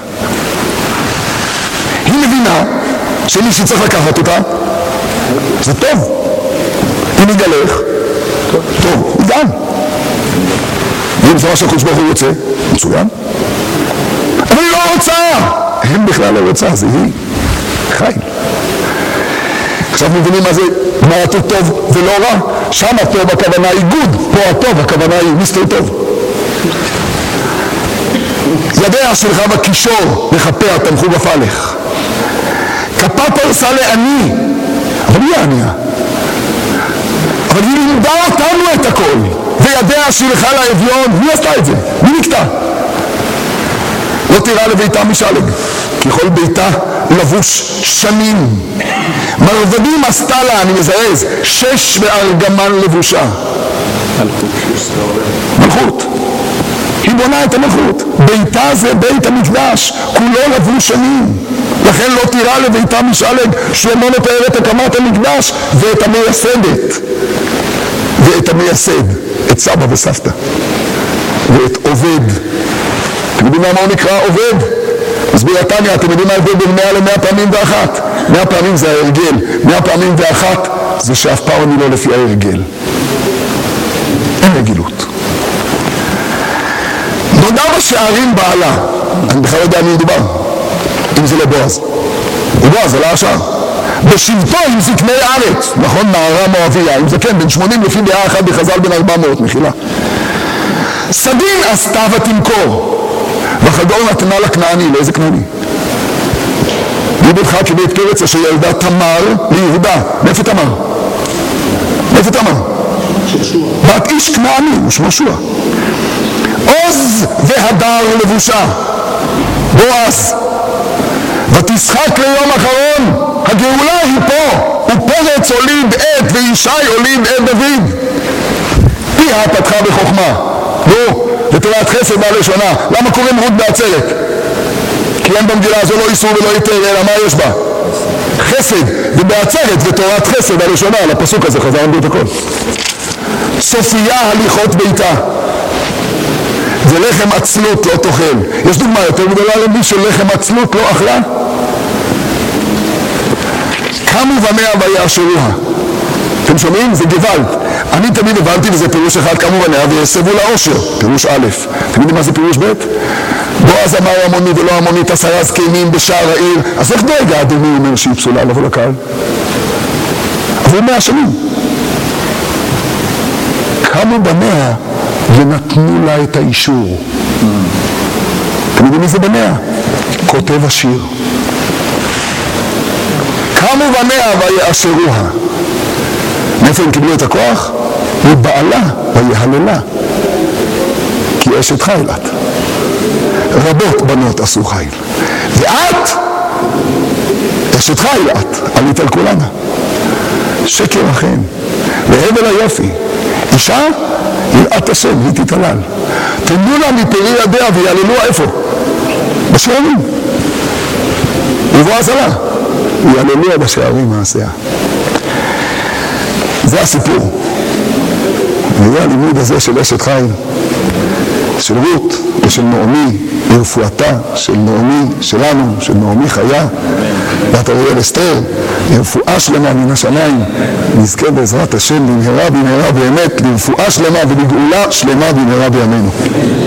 היא מבינה שמי שצריך לקחת אותה זה טוב. אם יגלך, טוב, היא גם. ואם זה מה שהקדוש ברוך הוא רוצה, מצוין. אבל היא לא רוצה. הם בכלל לא רוצה, זה היא. חי. עכשיו מבינים מה זה מעטו טוב ולא רע? שם הטוב הכוונה היא גוד, פה הטוב הכוונה היא מיסטר טוב. ידיה שלך בקישור לחפיה תמכו בפלך. כפה פרסה לעני, אבל היא הענייה. אבל היא לימדה אותנו את הכל. וידיה שלך לאביון, מי עשתה את זה? מי נקטע? לא תירא לביתה משלג, כי כל ביתה לבוש שנים. מרבדים עשתה לה, אני מזרז, שש וארגמן לבושה. מלכות. היא בונה את המלכות. ביתה זה בית המקדש, כולו לבוש שנים. לכן לא תירא לביתה משלג. שלמה מתאר את הקמת המקדש ואת המייסדת. ואת המייסד, את סבא וסבתא. ואת עובד. אתם יודעים מה הוא נקרא עובד? מסביר התניא, אתם יודעים מה ההבדל בין מאה למאה פעמים ואחת? מאה פעמים זה ההרגל, מאה פעמים ואחת זה שאף פעם אני לא לפי ההרגל. אין רגילות. נודע בשערים בעלה, אני בכלל לא יודע מי מדובר, אם זה לא בועז. הוא בועז, עלה השער. בשבטו עם זקני הארץ, נכון, נערה מואביה, עם זקן בן שמונים לפי דעה אחת בחז"ל בן ארבע מאות, מחילה. סדין עשתה ותמכור. וחגור נתנה לכנעני. לאיזה כנעני? ליבדך כבית פרץ אשר ילדה תמר ליהודה. מאיפה תמר? מאיפה תמר? בת איש כנעני, הוא שמו שוע. עוז והדר לבושה. בועז. ותשחק ליום אחרון. הגאולה היא פה. ופרץ הוליד עת וישי הוליד עת דוד. פיה פתחה בחוכמה. נו, לתורת חסד מהלשונה. למה קוראים רות בעצרת? כי אין במגילה הזו לא איסור ולא היתר, אלא מה יש בה? חסד, ובעצרת ותורת חסד הלשונה. על הפסוק הזה חזר אמרו את הכל. סופיה הליכות ביתה. זה לחם עצלות לא תאכל. יש דוגמה יותר גדולה למי שלחם עצלות לא אכלה? קמו בניה ויאשרוה. אתם שומעים? זה גוואלד. אני תמיד הבנתי, וזה פירוש אחד, קמו בניה ויסבו לאושר. פירוש א'. אתם יודעים מה זה פירוש ב'? בועז אמר המוני ולא המונית עשרה זקנים בשער העיר. אז איך דואג האדוני אומר שהיא פסולה לבוא לקהל? עברו מאה שנים. קמו בניה ונתנו לה את האישור. אתם יודעים מי זה בניה? כותב השיר. קמו בניה ויאשרוה. מאיפה הם קיבלו את הכוח? מבעלה ויהללה. כי אשת חיל את. רבות בנות עשו חיל. ואת, אשת חיל את, עלית על כולנה. שקר לכם, והבל היופי. אישה, יראת השם, היא תתעלל. תנו לה מפרי ידיה ויעללוה איפה? בשערים. ובועז עלה. ויעללוה בשערים מעשיה. זה הסיפור. וזה הלימוד הזה של אשת חיל, של רות ושל נעמי, לרפואתה של נעמי שלנו, של נעמי חיה, בת אריאל אסתר, לרפואה שלמה מן השמיים, נזכה בעזרת השם במהרה במהרה באמת לרפואה שלמה ולגאולה שלמה במהרה בימינו.